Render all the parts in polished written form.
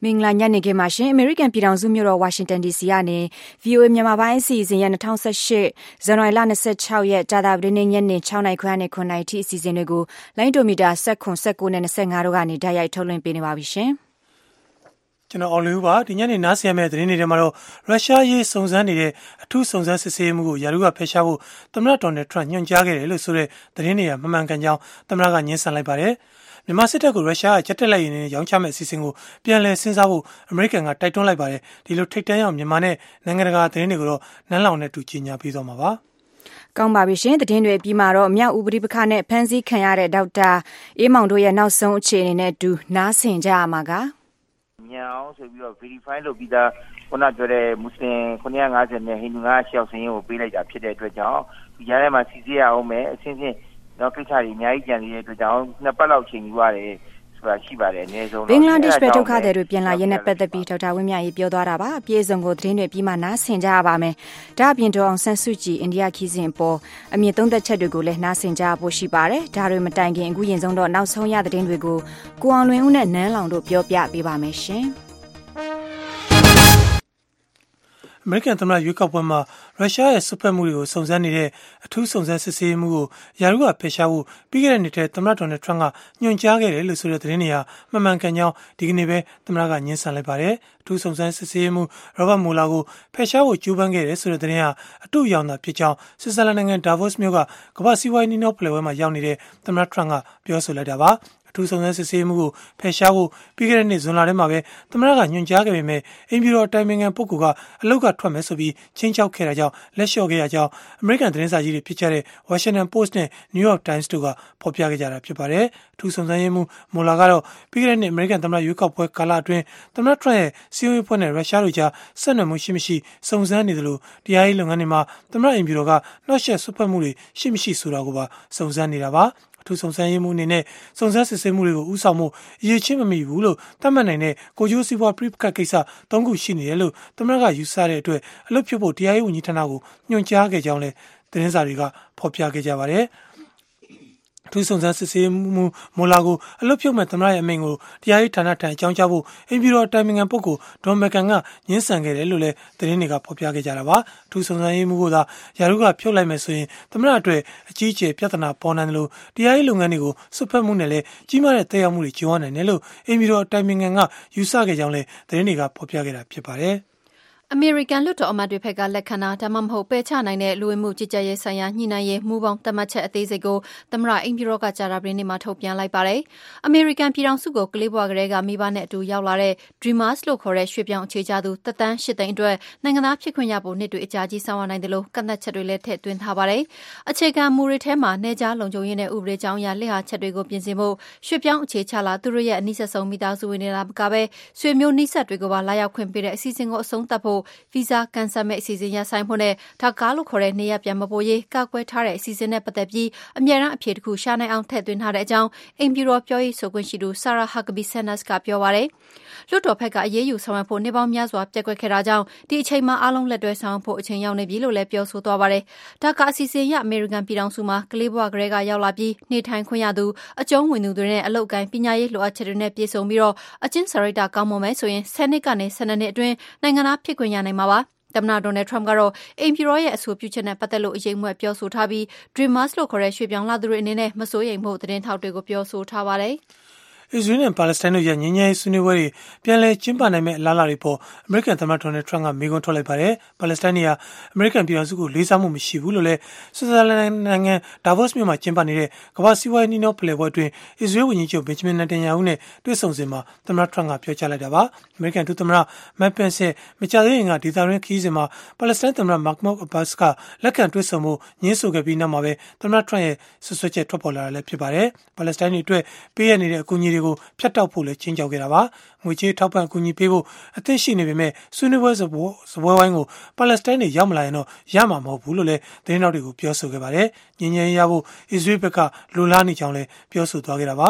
မင်္ဂလာညနေခင်းပါရှင်။ American ပြည်ထောင်စုမြို့တော် Washington DC ကနေ VOA မြန်မာပိုင်းအစီအစဉ်ရဲ့2018ဇန်နဝါရီလ26ရက်ကြာသပတေးနေ့ညနေ6:00 နာရီခွဲနဲ့9:00 နာရီထိအစီအစဉ်တွေကိုလိုင်းဒိုမီတာ19နဲ့25တို့ကနေဓာတ်ရိုက်ထုတ်လွှင့်ပေးနေပါပြီရှင်။ကျွန်တော်အောင်လူပါဒီညနေနားဆင်ရမယ့်သတင်းတွေထဲမှာတော့ရုရှားရေးစုံစမ်းနေတဲ့အထူးစုံစမ်းစစ်ဆေးမှုကိုယာရုကဖယ်ရှားဖို့သမ္မတဒေါ်နယ်ထရန့်ညွှန်ကြားခဲ့တယ်လို့ဆိုတဲ့သတင်းတွေကမမှန်ကန်ကြောင်းသမ္မတကညှင်းဆန်လိုက်ပါတယ်။မြန်မာစစ်တပ်ကိုရုရှားကချက်တက်လိုက်ရင်ရောင်းချမဲ့အစီအစဉ်ကိုပြန်လည်စဉ်းစားဖို့အမေရိကန်ကတိုက်တွန်းလိုက်ပါတယ်။ဒီလိုထိတ်တန့်အောင်မြန်မာနဲ့နိုင်ငံတကာသတင်းတွေကိုတော့နန်းလောင်နဲ့တူကြီးညာပေးသွားမှာပါ။ကောင်းပါပြီရှင်သတင်းတွေပြီးမှတော့မြောက်ဦးပရိပခနဲ့ဖမ်းဆီးခံရတဲ့ဒေါက်တာအေးမောင်တို့ရဲ့နောက်ဆုံးအခြေအနေနဲ့အတူနားဆင်ကြရမှာကညောင်းဆိုပြီးတော့ verify လုပ်ပြီးသားခုနပြောတဲ့မွတ်စလင်950နဲ့ဟိန္ဒူ900ယောက်စင်းကိုပေးလိုက်တာဖြစ်တဲ့အတွက်ကြောင့်ဒီကြားထဲမှာစီစစ်ရအောင်မယ်အချင်းချင်းတော့ကိစ္စတွေအများကြီးကြံနေတဲ့အတွက်ကြောင့်နှစ်ပတ်လောက်ချိန်ယူရတယ်ဆိုတာရှိပါတယ်အနည်းဆုံးဘင်္ဂလားဒေ့ရှ်ပဲဒုက္ခသည်တွေပြန်လာရေးနဲ့ပတ်သက်ပြီးဒေါက်တာဝင်းမြတ်ရေးပြောသွားတာပါအပြည့်အစုံကိုသတင်းတွေပြီးမှနားဆင်ကြရပါမယ်ဒါအပြင်ဒေါအောင်ဆန်းစုကြည်အိန္ဒိယခီးစဉ်ပေါ်အမြင့်သုံးသက်ချက်တွေကိုလည်းနားဆင်ကြဖို့ရှိပါတယ်ဒါတွေမတိုင်ခင်အခုရင်ဆုံးတော့နောက်ဆုံးရသတင်းတွေကိုကိုအောင်လွင်ဦးနဲ့နန်းလောင်တို့ပြောပြပေးပါမယ်ရှင်အမေရိကန်သမ္မတရွေးကောက်ပွဲမှာရုရှားရဲ့စွက်ဖက်မှုတွေကိုစုံစမ်းနေတဲ့အထူးစုံစမ်းစစ်ဆေးမှုကိုယာရုကဖယ်ရှားဖို့ပြီးခဲ့တဲ့နှစ်ထဲသမ္မတဒေါ်နယ်ထရန့်ကညွှန်ကြားခဲ့တယ်လို့ဆိုတဲ့သတင်းတွေဟာမမှန်ကန်ကြောင်းဒီကနေ့ပဲသမ္မတကညှင်းဆန်လိုက်ပါတယ်။အထူးစုံစမ်းစစ်ဆေးမှုရောဘတ်မိုလာကိုဖယ်ရှားဖို့ကြိုးပမ်းခဲ့တယ်ဆိုတဲ့သတင်းဟာအတုအယောင်သာဖြစ်ကြောင်းဆွစ်ဇာလန်နိုင်ငံဒါဗို့စ်မြို့ကကမ္ဘာ့စီးပွားရေးနှီးနှောဖလှယ်ပွဲမှာရောက်နေတဲ့သမ္မတထရန့်ကပြောဆိုလိုက်တာပါ။အထူးစုံစမ်းစစ်ဆေးမှုကိုဖယ်ရှားဖို့ပြီးခဲ့တဲ့နှစ်ဇွန်လထဲမှာပဲသမ္မတကညွှန်ကြားခဲ့ပေမဲ့အိမ်ဖြူတော်တိုင်ပင်ခံပုဂ္ဂိုလ်ကအလုတ်ကထွက်မယ်ဆိုပြီးချင်းချောက်ခဲ့တာကြောင့်လက်လျှော့ခဲ့ရကြောင်းအမေရိကန်သတင်းစာကြီးတွေဖြစ်ကြတဲ့ Washington Post နဲ့ New York Times တို့ကဖော်ပြခဲ့ကြတာဖြစ်ပါတယ်။အထူးစုံစမ်းရေးမှူးမိုလာကတော့ပြီးခဲ့တဲ့နှစ်အမေရိကန်သမ္မတရွေးကောက်ပွဲကာလအတွင်းသမ္မတထရန့်ရဲ့စီးပွားရေးဖွဲ့နဲ့ရုရှားတို့ကြားဆက်နွယ်မှုရှိမရှိစုံစမ်းနေတယ်လို့တရားရေးလုပ်ငန်းတွေမှာသမ္မတအိမ်ဖြူတော်ကနှောက်ယှက်ဆွတ်ဖက်မှုတွေရှိမရှိဆိုတာကိုပါစုံစမ်းနေတာပါ။အထူးစုံစမ်းရေးမှုအနေနဲ့စုံစမ်းစစ်ဆေးမှုတွေကိုဥဆောင်မှုအရေးချင်းမမိဘူးလို့သတ်မှတ်နိုင်တဲ့ကိုကျိုးစီးပွားပြိပခတ်ကိစ္စ၃ခုရှိနေတယ်လို့သမ္မတကယူဆတဲ့အတွက်အလုပ်ဖြစ်ဖို့တရားရေးဝန်ကြီးဌာနကိုညွှန်ကြားခဲ့ကြောင်းလည်းသတင်းစာတွေကဖော်ပြခဲ့ကြပါတယ်။ထူးစုံစမ်းစစ်ဆေးမှုမိုလာကိုအလွတ်ဖြုတ်မဲ့သမ္မတရဲ့အမိန့်ကိုတရားရေးဌာနထံအကြောင်းကြားဖို့အိမ်ဖြူတော်တိုင်ပင်ခံပုဂ္ဂိုလ်ဒေါ်မကန်ကညှင်းဆန်ခဲ့တယ်လို့လည်းသတင်းတွေကဖော်ပြခဲ့ကြတာပါ။ထူးစုံစမ်းရေးမှုကသာယာရုကဖြုတ်လိုက်မယ်ဆိုရင်သမ္မတအတွက်အကြီးအကျယ်ပြဿနာပေါ်နိုင်တယ်လို့တရားရေးလုပ်ငန်းတွေကိုစွပ်ဖက်မှုနဲ့လည်းကြီးမားတဲ့သက်ရောက်မှုတွေကြုံရနိုင်တယ်လို့အိမ်ဖြူတော်တိုင်ပင်ခံကယူဆခဲ့ကြောင်းလည်းသတင်းတွေကဖော်ပြခဲ့တာဖြစ်ပါတယ်။အမေရိကန်လွှတ်တော်အမတ်တွေဘက်ကလက်ခံတာဒါမှမဟုတ်ပယ်ချနိုင်တဲ့လူဝင်မှုကြီးကြပ်ရေးဆိုင်ရာညှိနှိုင်းရေးမူပေါင်းသတ်မှတ်ချက်အသေးစိတ်ကိုသမ္မတအိမ်ဖြူတော်ကကြာသပတေးနေ့မှာထုတ်ပြန်လိုက်ပါတယ်။အမေရိကန်ပြည်ထောင်စုကိုကလေးဘဝကလေးကမိဘနဲ့အတူရောက်လာတဲ့ Dreamers လို့ခေါ်တဲ့ရွှေ့ပြောင်းအခြေချသူသက်တမ်း8သိန်းအတွက်နိုင်ငံသားဖြစ်ခွင့်ရဖို့နှစ်တွေအကြာကြီးဆောင်ရွက်နိုင်တယ်လို့ကန့်သတ်ချက်တွေလည်းထည့်သွင်းထားပါတယ်။အခြေခံမူတွေထဲမှာနေကြားလုံခြုံရေးနဲ့ဥပဒေကြောင်းအရလက်ဟာချက်တွေကိုပြင်ဆင်ဖို့ရွှေ့ပြောင်းအခြေချလာသူတို့ရဲ့အနည်းဆုံးမိသားစုဝင်တွေလာကပဲဆွေမျိုးနှိစက်တွေကိုပါလာရောက်ခွင့်ပေးတဲ့အစီအစဉ်ကိုအဆုံးသတ်ဖို့ဗီဇာကန်ဆယ်မဲ့အစီအစဉ်ရဆိုင်ဖို့နဲ့ဒါကားလို့ခေါ်တဲ့နေရပြန်မပို့ရေးကောက်ကွဲထားတဲ့အစီအစဉ်နဲ့ပတ်သက်ပြီးအမြဲတမ်းအဖြေတစ်ခုရှာနိုင်အောင်ထည့်သွင်းထားတဲ့အကြောင်းအိမ်ဖြူတော်ပြောရေးဆိုခွင့်ရှိသူ Sarah Huckabee Sanders ကပြောပါတယ်။လွှတ်တော်ဘက်ကအရေးယူဆောင်ရွက်ဖို့နှစ်ပေါင်းများစွာပြက်ကွက်ခဲ့တာကြောင့်ဒီအချိန်မှာအားလုံးလက်တွဲဆောင်ဖို့အချိန်ရောက်နေပြီလို့လည်းပြောဆိုသွားပါတယ်။ဒါကအစီအစဉ်ရအမေရိကန်ပြည်ထောင်စုမှာကလေးဘဝကလေးကရောက်လာပြီးနေထိုင်ခွင့်ရသူအကျုံးဝင်သူတွေနဲ့အလုပ်ကိုင်းပညာရေးလိုအပ်ချက်တွေနဲ့ပြည့်စုံပြီးတော့အကျဉ်းစာရိတ္တကောင်းမွန်မယ်ဆိုရင်10နှစ်ကနေ12နှစ်အတွင်းနိုင်ငံသားဖြစ်ခွင့်ရနိုင်မှာပါ။သမ္မတဒေါ်နယ်ထရန့်ကတော့အိမ်ဖြူတော်ရဲ့အဆိုပြုချက်နဲ့ပတ်သက်လို့အရေးမွက်ပြောဆိုထားပြီး Dreamers လို့ခေါ်တဲ့ရွှေ့ပြောင်းလာသူတွေအနေနဲ့မစိုးရိမ်ဖို့သတင်းထောက်တွေကိုပြောဆိုထားပါတယ်။အစ္စရေးနဲ့ပါလက်စတိုင်းတို့ရဲ့ငြိမ်းချမ်းရေးဆွေးနွေးပွဲတွေပြန်လည်ကျင်းပနိုင်မယ့်အလားအလာတွေပေါ်အမေရိကန်သမ္မတဒေါ်နယ်ထရန့်ကမေးခွန်းထုတ်လိုက်ပါတယ်။ပါလက်စတိုင်းတွေဟာအမေရိကန်ပြည်ထောင်စုကိုလေးစားမှုမရှိဘူးလို့လည်းဆွစ်ဇာလန်နိုင်ငံဒါဗို့စ်မြို့မှာကျင်းပနေတဲ့ကမ္ဘာ့စီးပွားရေးနှီးနှောဖလှယ်ပွဲအတွင်းအစ္စရေးဝန်ကြီးချုပ်ဘင်ဂျမင်နတန်ယာဟုနဲ့တွေ့ဆုံစဉ်မှာသမ္မတထရန့်ကပြောကြားလိုက်တာပါ။အမေရိကန်ဒုသမ္မတမက်ပန်ဆ်မကြာသေးခင်ကဒေသတွင်းခရီးစဉ်မှာပါလက်စတိုင်းသမ္မတမာ့ခ်မုတ်အဘတ်စ်ကလက်ခံတွေ့ဆုံမှုညှင်းဆိုခဲ့ပြီးနောက်မှာပဲသမ္မတထရန့်ရဲ့ဆွဆွဲချက်ထွက်ပေါ်လာတာလည်းဖြစ်ပါတယ်။ပါလက်စတိုင်းတွေအတွက်ပေးရနေတဲ့အကူအညီတွေကိုဖျက်တောက်ဖို့လည်းချင်းကြောက်ခဲ့တာပါငွေကြေးထောက်ပံ့အကူအညီပေးဖို့အသင့်ရှိနေပေမဲ့ဆွေးနွေးပွဲစပွဲဝိုင်းကိုပါလက်စတိုင်းတွေရောက်မလာရင်တော့ရမှာမဟုတ်ဘူးလို့လည်းသတင်းထောက်တွေကိုပြောဆိုခဲ့ပါတယ်ငြိမ်းချမ်းရေးရဖို့အစ္စရေးဘက်ကလိုလားနေကြောင်းလည်းပြောဆိုသွားခဲ့တာပါ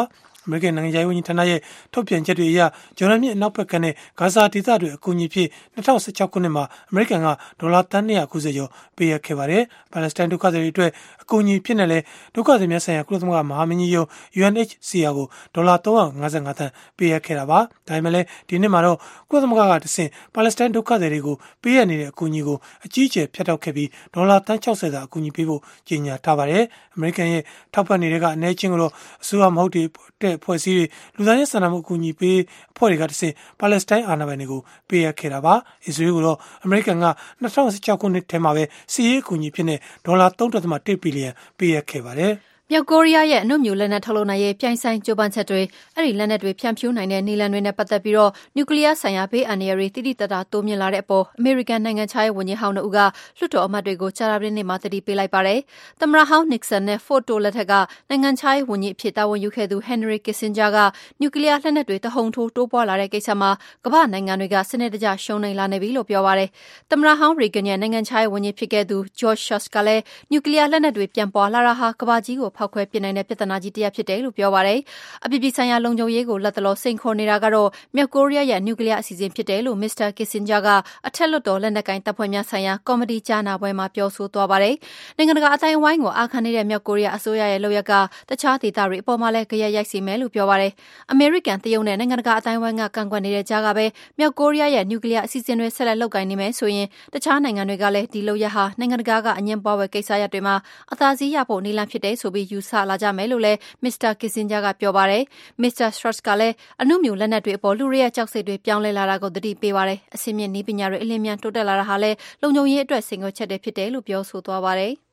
အမေရိကန်နိုင်ငံခြားရေးဝန်ကြီးဌာနရဲ့ထုတ်ပြန်ချက်တွေအရဂျော်ဒန်မြစ်အနောက်ဘက်ကနဲ့ဂါဇာဒေသတွေအကူအညီဖြစ်2016ခုနှစ်မှာအမေရိကန်ကဒေါ်လာသန်း290ကျော်ပေးအပ်ခဲ့ပါတယ်။ပါလက်စတိုင်းဒုက္ခသည်တွေအတွက်အကူအညီဖြစ်နေလဲဒုက္ခသည်များဆိုင်ရာကုလသမဂ္ဂမဟာမင်းကြီးရုံး UNHCR ကိုဒေါ်လာ355သန်းပေးအပ်ခဲ့တာပါ။ဒါပေမဲ့လည်းဒီနှစ်မှာတော့ကုလသမဂ္ဂကတဆင့်ပါလက်စတိုင်းဒုက္ခသည်တွေကိုပေးအပ်နေတဲ့အကူအညီကိုအကြီးအကျယ်ဖျက်တောက်ခဲ့ပြီးဒေါ်လာသန်း60သာအကူအညီပေးဖို့ကြေညာထားပါတယ်။အမေရိကန်ရဲ့ထောက်ပံ့နေတဲ့အနေချင်းကိုတော့အစိုးရမဟုတ်တဲ့ဖွဲ့စည်းတွေလူသားချင်းစာနာမှုအကူအညီပေးအဖွဲ့တွေကတဆင့်ပါလက်စတိုင်းအာဏာပိုင်တွေကိုပေးအပ်ခဲ့တာပါ။အစ္စရေးကိုတော့အမေရိကန်က2016ခုနှစ်ထဲမှာပဲစီးရေးအကူအညီဖြစ်တဲ့ဒေါ်လာ3.1 ဘီလီယံပေးအပ်ခဲ့ပါတယ်။မြောက်ကိုရီးယားရဲ့အနုမြူလက်နက်ထုတ်လုပ်နိုင်ရေးပြိုင်ဆိုင်ကြိုးပမ်းချက်တွေအဲ့ဒီလက်နက်တွေဖြန့်ဖြူးနိုင်တဲ့နည်းလမ်းတွေနဲ့ပတ်သက်ပြီးနျူကလ িয়ার ဆိုင်ရာဘေးအန္တရာယ်တွေတိတိတတ်တာတိုးမြင့်လာတဲ့အပေါ်အမေရိကန်နိုင်ငံခြားရေးဝန်ကြီးဟောင်းတို့ကလွှတ်တော်အမတ်တွေကိုကြာသပတေးနေ့မှာတတိပေးလိုက်ပါတယ်။သမ္မတဟောင်းနစ်ဆန်နဲ့ဖို့တိုလက်ထက်ကနိုင်ငံခြားရေးဝန်ကြီးအဖြစ်တာဝန်ယူခဲ့သူဟန်နရီကစ်ဆင်ဂျာကနျူကလ িয়ার လက်နက်တွေတဟုန်ထိုးတိုးပွားလာတဲ့ကိစ္စမှာကမ္ဘာနိုင်ငံတွေကစနစ်တကျရှုံးနိမ့်လာနေပြီလို့ပြောပါတယ်။သမ္မတဟောင်းရီဂန်ရဲ့နိုင်ငံခြားရေးဝန်ကြီးဖြစ်ခဲ့သူဂျော့ရှော့စ်ကလည်းနျူကလ িয়ার လက်နက်တွေပြန်ပွားလာတာဟာကမ္ဘာကြီးကိုဖောက်ခွဲပစ်နိုင်တဲ့ပြဿနာကြီးတရားဖြစ်တယ်လို့ပြောပါတယ်။အပြည်ပြည်ဆိုင်ရာလုံခြုံရေးကိုလက်တလောစိန်ခေါ်နေတာကတော့မြောက်ကိုရီးယားရဲ့နျူကလ িয়ার အစီအစဉ်ဖြစ်တယ်လို့မစ္စတာကစ်ဆင်ဂျာကအထက်လွှတ်တော်လက်နက်ကိုင်တပ်ဖွဲ့များဆိုင်ရာကော်မတီကြားနာပွဲမှာပြောဆိုသွားပါတယ်။နိုင်ငံတကာအတိုင်းအဝိုင်းကိုအာခံနေတဲ့မြောက်ကိုရီးယားအစိုးရရဲ့လုပ်ရက်ကတခြားဒေသတွေအပေါ်မှာလည်းကြရက်ရိုက်စေမယ်လို့ပြောပါတယ်။အမေရိကန်တရုတ်နဲ့နိုင်ငံတကာအတိုင်းအဝိုင်းကကန့်ကွက်နေတဲ့ကြားကပဲမြောက်ကိုရီးယားရဲ့နျူကလ িয়ার အစီအစဉ်တွေဆက်လက်လုပ်ကိုင်နေမယ်ဆိုရင်တခြားနိုင်ငံတွေကလည်းဒီလုပ်ရက်ဟာနိုင်ငံတကာကအငြင်းပွားပွဲကိစ္စရပ်တွေမှာအသာစီးရဖို့နည်းလမ်းဖြစ်တယ်ဆိုပြီးယူဆလာကြမယ်လို့လည်းမစ္စတာကစ်ဆင်ဂျာကပြောပါတယ်။မစ္စတာစထရတ်ကလည်းအနုမြူလက်နက်တွေအပေါ်လူတွေရဲ့ကြောက်စိတ်တွေပြောင်းလဲလာတာကိုသတိပေးပါတယ်။အဆင့်မြင့်နည်းပညာတွေအလင်းမြန်တိုးတက်လာတာဟာလည်းလုံခြုံရေးအတွက်စိန်ခေါ်ချက်တွေဖြစ်တယ်လို့ပြောဆိုသွားပါတယ်။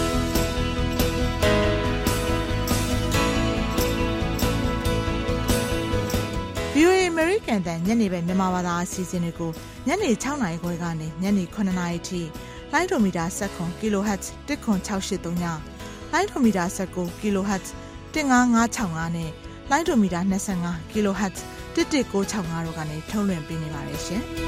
VOA American တန်ညနေပဲမြန်မာဘာသာအစီအစဉ်တွေကိုညနေ6နာရီခွဲကနေညနေ9နာရီထိလိုင်းဒိုမီတာ7 kHz 10683ညလိုင်းဒိုမီတာ19 kHz 15565နဲ့လိုင်းဒိုမီတာ25 kHz 11965တို့ကနေထုတ်လွှင့်ပေးနေပါတယ်ရှင်။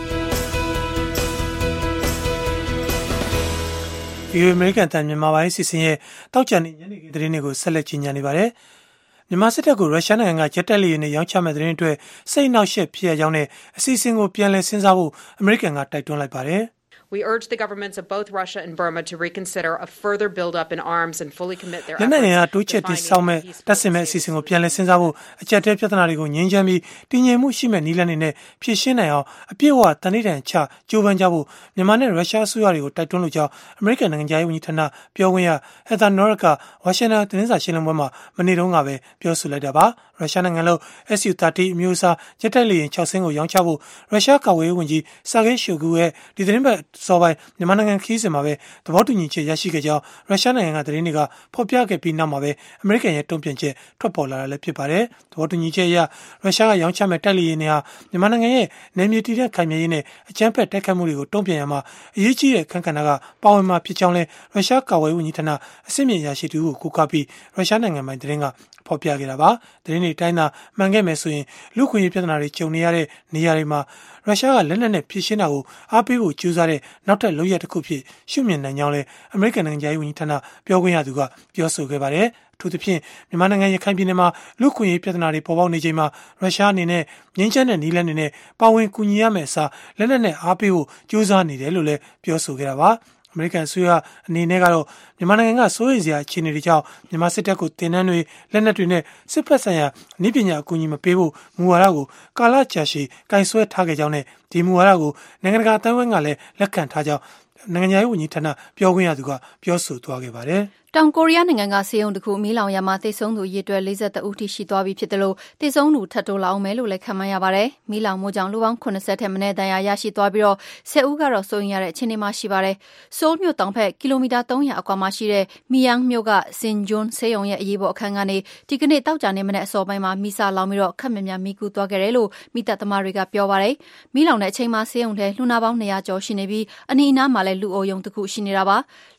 VOA American တန်မြန်မာပိုင်းစီစဉ်ရဲ့တောက်ချန်နေညနေခင်းသတင်းတွေကိုဆက်လက်ကြီးညာနေပါတယ်။မြန်မာစစ်တပ်ကိုရုရှားနိုင်ငံကဂျက်တိုက်လေယာဉ်နဲ့ရောင်းချမဲ့သတင်းအတွက်စိတ်နှောက်ယှက်ဖြစ်ရကြောင်းနဲ့အစီအစဉ်ကိုပြန်လည်စဉ်းစားဖို့အမေရိကန်ကတိုက်တွန်းလိုက်ပါတယ်။ We urge the governments of both Russia and Burma to reconsider a further build-up in arms and fully commit their efforts. နိုင်ငံကတိုးချဲ့တည်ဆောက်မဲ့တပ်ဆင်မဲ့အစီအစဉ်ကိုပြန်လည်စဉ်းစားဖို့အကြက်တဲပြဿနာတွေကိုငြင်းချမ်းပြီးတည်ငြိမ်မှုရှိမဲ့နည်းလမ်းတွေနဲ့ဖြည့်ရှင်းနိုင်အောင်အပြည့်အဝတန်ဋိဌာန်ချကြိုးပမ်းကြဖို့မြန်မာနဲ့ရုရှားအစိုးရတွေကိုတိုက်တွန်းလို့ကြောင်းအမေရိကန်နိုင်ငံခြားရေးဝန်ကြီးဌာနပြောခွင့်ရဟက်သာနော်ရတ်ကဝါရှင်တန်သတင်းစာရှင်းလင်းပွဲမှာမနေ့တုန်းကပဲပြောဆိုလိုက်တာပါရုရှားနိုင်ငံလို့ Su-30 အမျိုးအစားဂျက်တိုက်လေယာဉ်6စင်းကိုရောင်းချဖို့ရုရှားကာကွယ်ရေးဝန်ကြီးဆာဂေးရှိုဂူရဲ့ဒီသတင်းပတ်စောပိုင်းမြန်မာနိုင်ငံခီးစဉ်မှာပဲသဘောတူညီချက်ရရှိခဲ့ကြောင်းရုရှားနိုင်ငံကသတင်းတွေကဖော်ပြခဲ့ပြီးနောက်မှာပဲအမေရိကန်ရဲ့တုံ့ပြန်ချက်ထွက်ပေါ်လာတာလည်းဖြစ်ပါတယ်သဘောတူညီချက်အရရုရှားကရောင်းချမဲ့တိုက်လေယာဉ်တွေဟာမြန်မာနိုင်ငံရဲ့နယ်မြေတည်တဲ့ခိုင်မြဲရေးနဲ့အကြမ်းဖက်တိုက်ခိုက်မှုတွေကိုတုံ့ပြန်ရမှာအရေးကြီးတဲ့အခန်းကဏ္ဍကပါဝင်မှာဖြစ်ကြောင်းလဲရုရှားကာကွယ်ရေးဝန်ကြီးဌာနအဆင့်မြင့်အရာရှိတူကိုကိုးကားပြီးရုရှားနိုင်ငံပိုင်သတင်းကဖော်ပြခဲ့တာပါသတင်းတွေတိုင်းသာမှန်ခဲ့မယ်ဆိုရင်လူခွင့်ရေးပြဿနာတွေကြုံနေရတဲ့နေရာတွေမှာရုရှားကလက်နက်နဲ့ဖြည့်ရှင်းတာကိုအားပေးဖို့ကြိုးစားတဲ့နောက်ထပ်လုပ်ရတစ်ခုဖြစ်ရှုမြင်နိုင်ကြောင်းလဲအမေရိကန်နိုင်ငံခြားရေးဝန်ကြီးဌာနပြောခွင့်ရသူကပြောဆိုခဲ့ပါတယ်အထူးသဖြင့်မြန်မာနိုင်ငံရခိုင်ပြည်နယ်မှာလူခွင့်ရေးပြဿနာတွေပေါ်ပေါက်နေချိန်မှာရုရှားအနေနဲ့ငြိမ်းချမ်းတဲ့နည်းလမ်းတွေနဲ့ပါဝင်ကူညီရမယ့်အစားလက်နက်နဲ့အားပေးဖို့ကြိုးစားနေတယ်လို့လည်းပြောဆိုခဲ့တာပါအမေရိကန်အစိုးရအနေနဲ့ကတော့မြန်မာနိုင်ငံကစိုးရိမ်စရာအခြေအနေတွေကြောင့်မြန်မာစစ်တပ်ကိုတင်နန်းတွေလက်နက်တွေနဲ့စစ်ဖက်ဆိုင်ရာနည်းပညာအကူအညီမပေးဖို့မူဝါဒကိုကာလကြာရှည်ကင်ဆွဲထားခဲ့ကြောင်းနဲ့ဒီမူဝါဒကိုနိုင်ငံတကာအတိုင်းအဝိုင်းကလည်းလက်ခံထားကြောင်းနိုင်ငံခြားရေးဝန်ကြီးဌာနပြောခွင့်ရသူကပြောဆိုသွားခဲ့ပါတယ်တောင်ကိုရီးယားနိုင်ငံကဆေးရုံတစ်ခုမီးလောင်ရာမှာသေဆုံးသူအရေအတွက်43ဦးထိရှိသွားပြီဖြစ်တယ်လို့သေဆုံးသူထပ်တိုးလာအောင်မယ်လို့လည်းခန့်မှန်းရပါတယ်။မီးလောင်မှုကြောင့်လူပေါင်း80ထက်မနည်းဒဏ်ရာရရှိသွားပြီး10ဦးကတော့စိုးရိမ်ရတဲ့အခြေအနေမှာရှိပါတယ်။ဆိုးလ်မြို့တောင်ဘက်ကီလိုမီတာ300အကွာမှာရှိတဲ့မီယန်းမြို့ကစင်ဂျွန်းဆေးရုံရဲ့အရေးပေါ်အခန်းကနေဒီကနေ့တောက်ကြနေမနေ့အစောပိုင်းမှာမီးစာလောင်ပြီးခက်မြမြမီးကူးသွားခဲ့တယ်လို့မိသက်သမားတွေကပြောပါတယ်။မီးလောင်တဲ့အချိန်မှာဆေးရုံထဲလူနာပေါင်း200ကျော်ရှိနေပြီးအနီးအနားမှာလည်းလူအိုယုံတစ်ခုရှိနေတာပါ။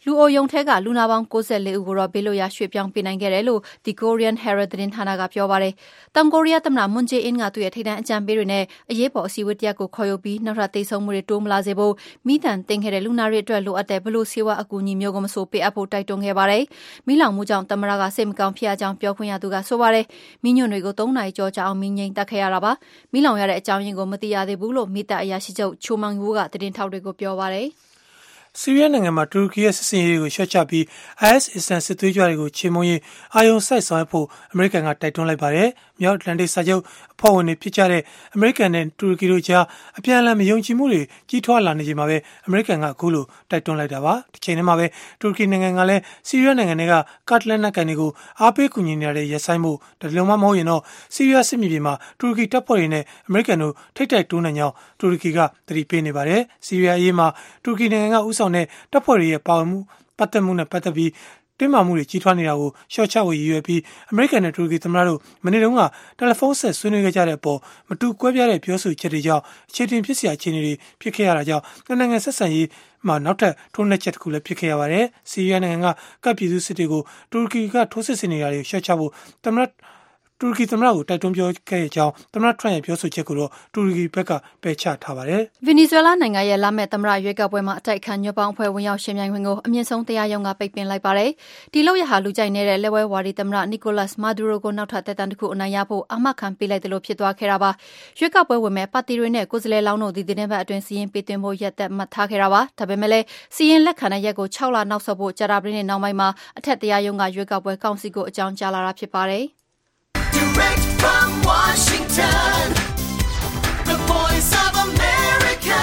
လူအိုယုံထဲကလူနာပေါင်း94ဦးကိုတော့ဘေးလွတ်ရာရွှေ့ပြောင်းပေးနိုင်ခဲ့တယ်လို့ The Korean Herald သတင်းဌာနကပြောပါတယ်။တောင်ကိုရီးယားသမ္မတမွန်ဂျေအင်းကသူ့ရဲ့ထိပ်တန်းအကြံပေးတွေနဲ့အရေးပေါ်အစည်းအဝေးတစ်ရပ်ကိုခေါ်ယူပြီးနောက်ထပ်သေဆုံးမှုတွေတိုးမလာစေဖို့မိတန်တင်ခဲ့တဲ့လူနာတွေအတွက်လိုအပ်တဲ့ဘလို့ဆေးဝါးအကူအညီမျိုးကိုမဆိုပေးအပ်ဖို့တိုက်တွန်းခဲ့ပါတယ်။မိလောင်မှုကြောင့်သမ္မတကစိတ်မကောင်းဖြစ်ရကြောင်းပြောခွင့်ရသူကဆိုပါတယ်။မိညွန့်တွေကို3နာရီကျော်ကြာအောင်မိငိမ့်တက်ခဲ့ရတာပါ။မိလောင်ရတဲ့အကြောင်းရင်းကိုမသိရသေးဘူးလို့မိသားအရာရှိချုပ်ချိုမောင်ယူကသတင်းထောက်တွေကိုပြောပါတယ်။ဆီးရီးယားနိုင်ငံမှာတူရကီရဲ့စစ်စင်ရေးတွေကိုရှော့ချပြီး IS အစ္စလာမ်စစ်သွေးကြွတွေကိုချေမှုန်းရေးအာရုံစိုက်ဆောင်ရွက်ဖို့အမေရိကန်ကတိုက်တွန်းလိုက်ပါတယ်။မြောက်အတ္တလန်တိတ်စာချုပ်အဖွဲ့ဝင်တွေဖြစ်ကြတဲ့အမေရိကန်နဲ့တူရကီတို့ကြားအပြန်အလှန်မယုံကြည်မှုတွေကြီးထွားလာနေချိန်မှာပဲအမေရိကန်ကအခုလိုတိုက်တွန်းလိုက်တာပါ။ဒီချိန်ထဲမှာပဲတူရကီနိုင်ငံကလည်းဆီးရီးယားနိုင်ငံတွေကကာတလန်နက်ကန်တွေကိုအားပေးကူညီနေတဲ့ရဲဆိုင်မှုဒီလိုမှမဟုတ်ရင်တော့ဆီးရီးယားစစ်မြေပြင်မှာတူရကီတပ်ဖွဲ့တွေနဲ့အမေရိကန်တို့ထိတ်တိုက်တိုးနိုင်ကြောင်းတူရကီကသတိပေးနေပါတယ်။ဆီးရီးယားအရေးမှာတူရကီနိုင်ငံကဦးဆောင်တဲ့တပ်ဖွဲ့တွေရဲ့ပါဝင်မှုပတ်သက်မှုနဲ့ပတ်သက်ပြီးတင်းမာမှုတွေကြီးထွားနေတာကိုရှော့ချဖို့ရည်ရွယ်ပြီးအမေရိကန်နဲ့တူရကီသမ္မတတို့မနေ့တုန်းကတယ်လီဖုန်းဆက်ဆွေးနွေးခဲ့ကြတဲ့အပေါ်မတူကွဲပြားတဲ့ပြောဆိုချက်တွေကြောင့်အခြေတင်ဖြစ်စရာအခြေအနေတွေဖြစ်ခဲ့ရတာကြောင့်နိုင်ငံဆက်ဆံရေးမှာနောက်ထပ်ထိုးနှက်ချက်တစ်ခုလည်းဖြစ်ခဲ့ရပါတယ်။ဆီးရီးယားနိုင်ငံကကပ်ပြည်သူစစ်တွေကိုတူရကီကထိုးစစ်ဆင်နေတာတွေရှော့ချဖို့တူရကီသမ္မတကိုတိုက်တွန်းပြောခဲ့တဲ့အကြောင်းသမ္မတထရန့်ရဲ့ပြောဆိုချက်ကိုတော့တူရကီဘက်ကပယ်ချထားပါတယ်။ဗင်နီဇွဲလားနိုင်ငံရဲ့လာမယ့်သမ္မတရွေးကောက်ပွဲမှာအတိုက်ခံညွန့်ပေါင်းအဖွဲ့ဝင်ရောက်ရှင်ပြိုင်ခွင့်ကိုအမြင့်ဆုံးတရားရုံးကပိတ်ပင်လိုက်ပါတယ်။ဒီလောက်ရဟာလူကြိုက်နေတဲ့လက်ဝဲဝါဒီသမ္မတနီကိုလတ်မာဒူရိုကိုနောက်ထပ်သက်တမ်းတစ်ခုအနိုင်ရဖို့အာမခံပေးလိုက်တယ်လို့ဖြစ်သွားခဲ့တာပါ။ရွေးကောက်ပွဲဝင်မဲ့ပါတီတွေနဲ့ကိုယ်စားလှယ်လောင်းတို့ဒီသတင်းပတ်အတွင်းစီရင်ပေးသွင်းဖို့ရက်သက်မှတ်ထားခဲ့တာပါ။ဒါပေမဲ့လည်းစီရင်လက်ခံတဲ့ရက်ကို6လနောက်ဆုတ်ဖို့ကြာတာပရင်နောက်ပိုင်းမှာအထက်တရားရုံးကရွေးကောက်ပွဲကောင်စီကိုအကြောင်းကြားလာတာဖြစ်ပါတယ်။ Direct from Washington, the voice of America,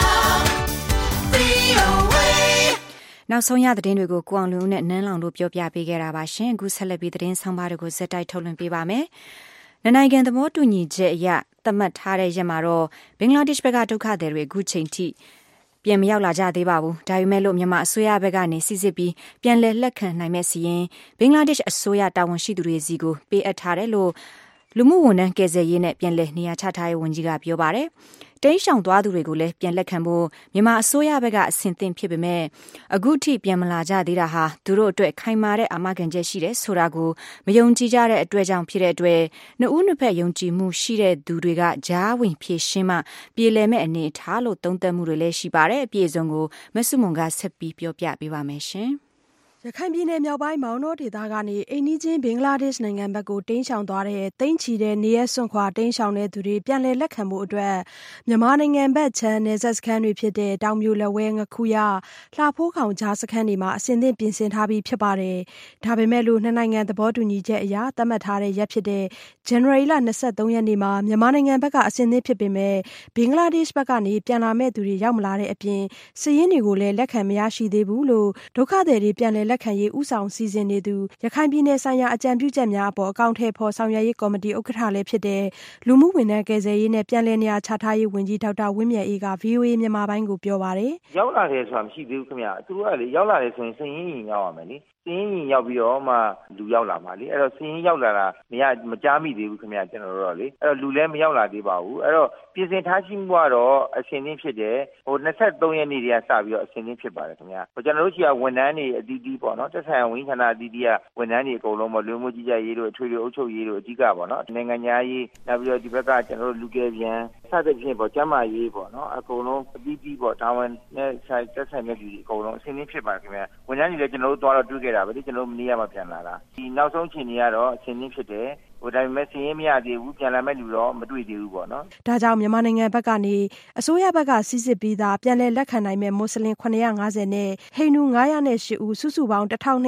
VOA. နောက်ဆုံးရသတင်းတွေကိုကိုအောင်လူနဲ့နန်းလောင်တို့ပြောပြပေးခဲ့တာပါရှင်အခုဆက်လက်ပြီးသတင်းဆောင်ပါတွေကိုဇက်တိုက်ထုတ်လွှင့်ပေးပါမယ်နိုင်ငံသဘောတူညီချက်အရသတ်မှတ်ထားတဲ့ရက်မှာတော့ဘင်္ဂလားဒေ့ရှ်ဘက်ကဒုက္ခသည်တွေအခုချိန်ထိပြန်မရောက်လာကြသေးပါဘူးဒါပေမဲ့လို့မြန်မာအစိုးရဘက်ကနေစစ်စစ်ပြီးပြန်လည်လက်ခံနိုင်မဲ့စီရင်ဘင်္ဂလားဒေ့ရှ်အစိုးရတာဝန်ရှိသူတွေစီကိုပေးအပ်ထားတယ်လို့လူမှုဝန်ထမ်းကယ်ဆယ်ရေးနဲ့ပြန်လည်နေရာချထားရေးဝန်ကြီးကပြောပါတယ်တိမ်းရှောင်သွားသူတွေကိုလည်းပြန်လက်ခံဖို့မြန်မာအစိုးရဘက်ကအဆင်သင့်ဖြစ်ပေမဲ့အခုထိပြန်မလာကြသေးတာဟာသူတို့အတွက်ခိုင်မာတဲ့အာမခံချက်ရှိတယ်ဆိုတာကိုမယုံကြည်ကြတဲ့အတွက်ကြောင့်ဖြစ်တဲ့အတွက်နှစ်ဦးနှစ်ဖက်ယုံကြည်မှုရှိတဲ့သူတွေကကြားဝင်ဖြည့်ရှင်းမှပြေလည်မဲ့အနေအထားလို့သုံးသပ်မှုတွေလည်းရှိပါတယ်အပြည့်အစုံကိုမဆုမွန်ကဆက်ပြီးပြောပြပေးပါမယ်ရှင်ရခိုင်ပြည်နယ်မြောက်ပိုင်းမောင်တောဒေသကနေအိမ်နီးချင်းဘင်္ဂလားဒေ့ရှ်နိုင်ငံဘက်ကိုတိမ်းရှောင်သွားတဲ့တိမ်းချီတဲ့နေရစွန့်ခွာတိမ်းရှောင်တဲ့သူတွေပြန်လည်လက်ခံမှုအတွက်မြန်မာနိုင်ငံဘက်ချမ်းနယ်စပ်စခန်းတွေဖြစ်တဲ့တောင်ပြိုလက်ဝဲငခုရလှဖိုးခေါင်ကြားစခန်းတွေမှာအစဉ်သင့်ပြင်ဆင်ထားပြီးဖြစ်ပါတယ်။ဒါပေမဲ့လို့နှစ်နိုင်ငံသဘောတူညီချက်အရသတ်မှတ်ထားတဲ့ရက်ဖြစ်တဲ့ဇန်နဝါရီလ23ရက်နေ့မှာမြန်မာနိုင်ငံဘက်ကအစဉ်သင့်ဖြစ်ပေမဲ့ဘင်္ဂလားဒေ့ရှ်ဘက်ကနေပြန်လာမဲ့သူတွေရောက်မလာတဲ့အပြင်စာရင်းတွေကိုလည်းလက်ခံမရရှိသေးဘူးလို့ဒုက္ခသည်တွေပြန်လည်လက်ခံရေးဥဆောင်စီစဉ်နေသူရခိုင်ပြည်နယ်ဆိုင်ရာအကြံပြုချက်များအပေါ်အကောင့်ထဲပေါ်ဆောင်ရွက်ရေးကော်မတီဥက္ကဋ္ဌလည်းဖြစ်တဲ့လူမှုဝန်ထမ်းကယ်ဆယ်ရေးနဲ့ပြန်လည်နေရာချထားရေးဝန်ကြီးဒေါက်တာဝင်းမြတ်အေးက VOA မြန်မာပိုင်းကိုပြောပါတယ်ရောက်လာတယ်ဆိုတာမရှိသေးဘူးခင်ဗျသူတို့ကလေရောက်လာတယ်ဆိုရင်စင်ရင်းရင်ရောက်ရမယ်လေစင်းရင်ရောက်ပြီးတော့မှလူရောက်လာမှာလေအဲ့တော့စင်းရင်ရောက်လာတာမကြားမိသေးဘူးခင်ဗျကျွန်တော်တို့တော့လေအဲ့တော့လူလည်းမရောက်လာသေးပါဘူးအဲ့တော့ပြင်ဆင်ထားရှိမှုကတော့အစဉ်သင့်ဖြစ်တယ်23ရက်နေ့တည်းကစပြီးတော့အစဉ်သင့်ဖြစ်ပါတယ်ခင်ဗျကျွန်တော်တို့ရှိကဝန်ထမ်းတွေအသီးသီးပေါ့နော်တက်ဆိုင်ဝန်ကြီးဌာနအသီးသီးကဝန်ထမ်းတွေအကုန်လုံးပေါ့လူမှုကြီးကြပ်ရေးတို့အထွေထွေအုပ်ချုပ်ရေးတို့အဓိကပေါ့နော်နိုင်ငံသားရေးနောက်ပြီးတော့ဒီဘက်ကကျွန်တော်တို့လူကယ်ပြန်စသဖြင့်ပေါ့ကျန်းမာရေးပေါ့နော်အကုန်လုံးအသီးသီးပေါ့တာဝန်နဲ့တက်ဆိုင်တဲ့လူတွေအကုန်လုံးအစဉ်သင့်ဖြစ်ပါတယ်ခင်ဗျဝန်ထမ်းတွေလည်းကျွန်တော်တို့တော့တွေ့ခဲ့တာပဲကျွန်တော်မနေ့ကမှပြန်လာတာဒီနောက်ဆုံးချိန်တွေကတော့အချိန်ချင်းဖြစ်တယ်ဒါပေမဲ့စည်ရင်မရသေးဘူးပြန်လာမဲ့လူတော့မတွေ့သေးဘူးပေါ့နော်ဒါကြောင့်မြန်မာနိုင်ငံဘက်ကနေအစိုးရဘက်ကစစ်စစ်ပြီးသားပြန်လည်လက်ခံနိုင်မဲ့မွတ်စလင်950နဲ့ဟိန္ဒူ908ဦးစုစုပေါင်း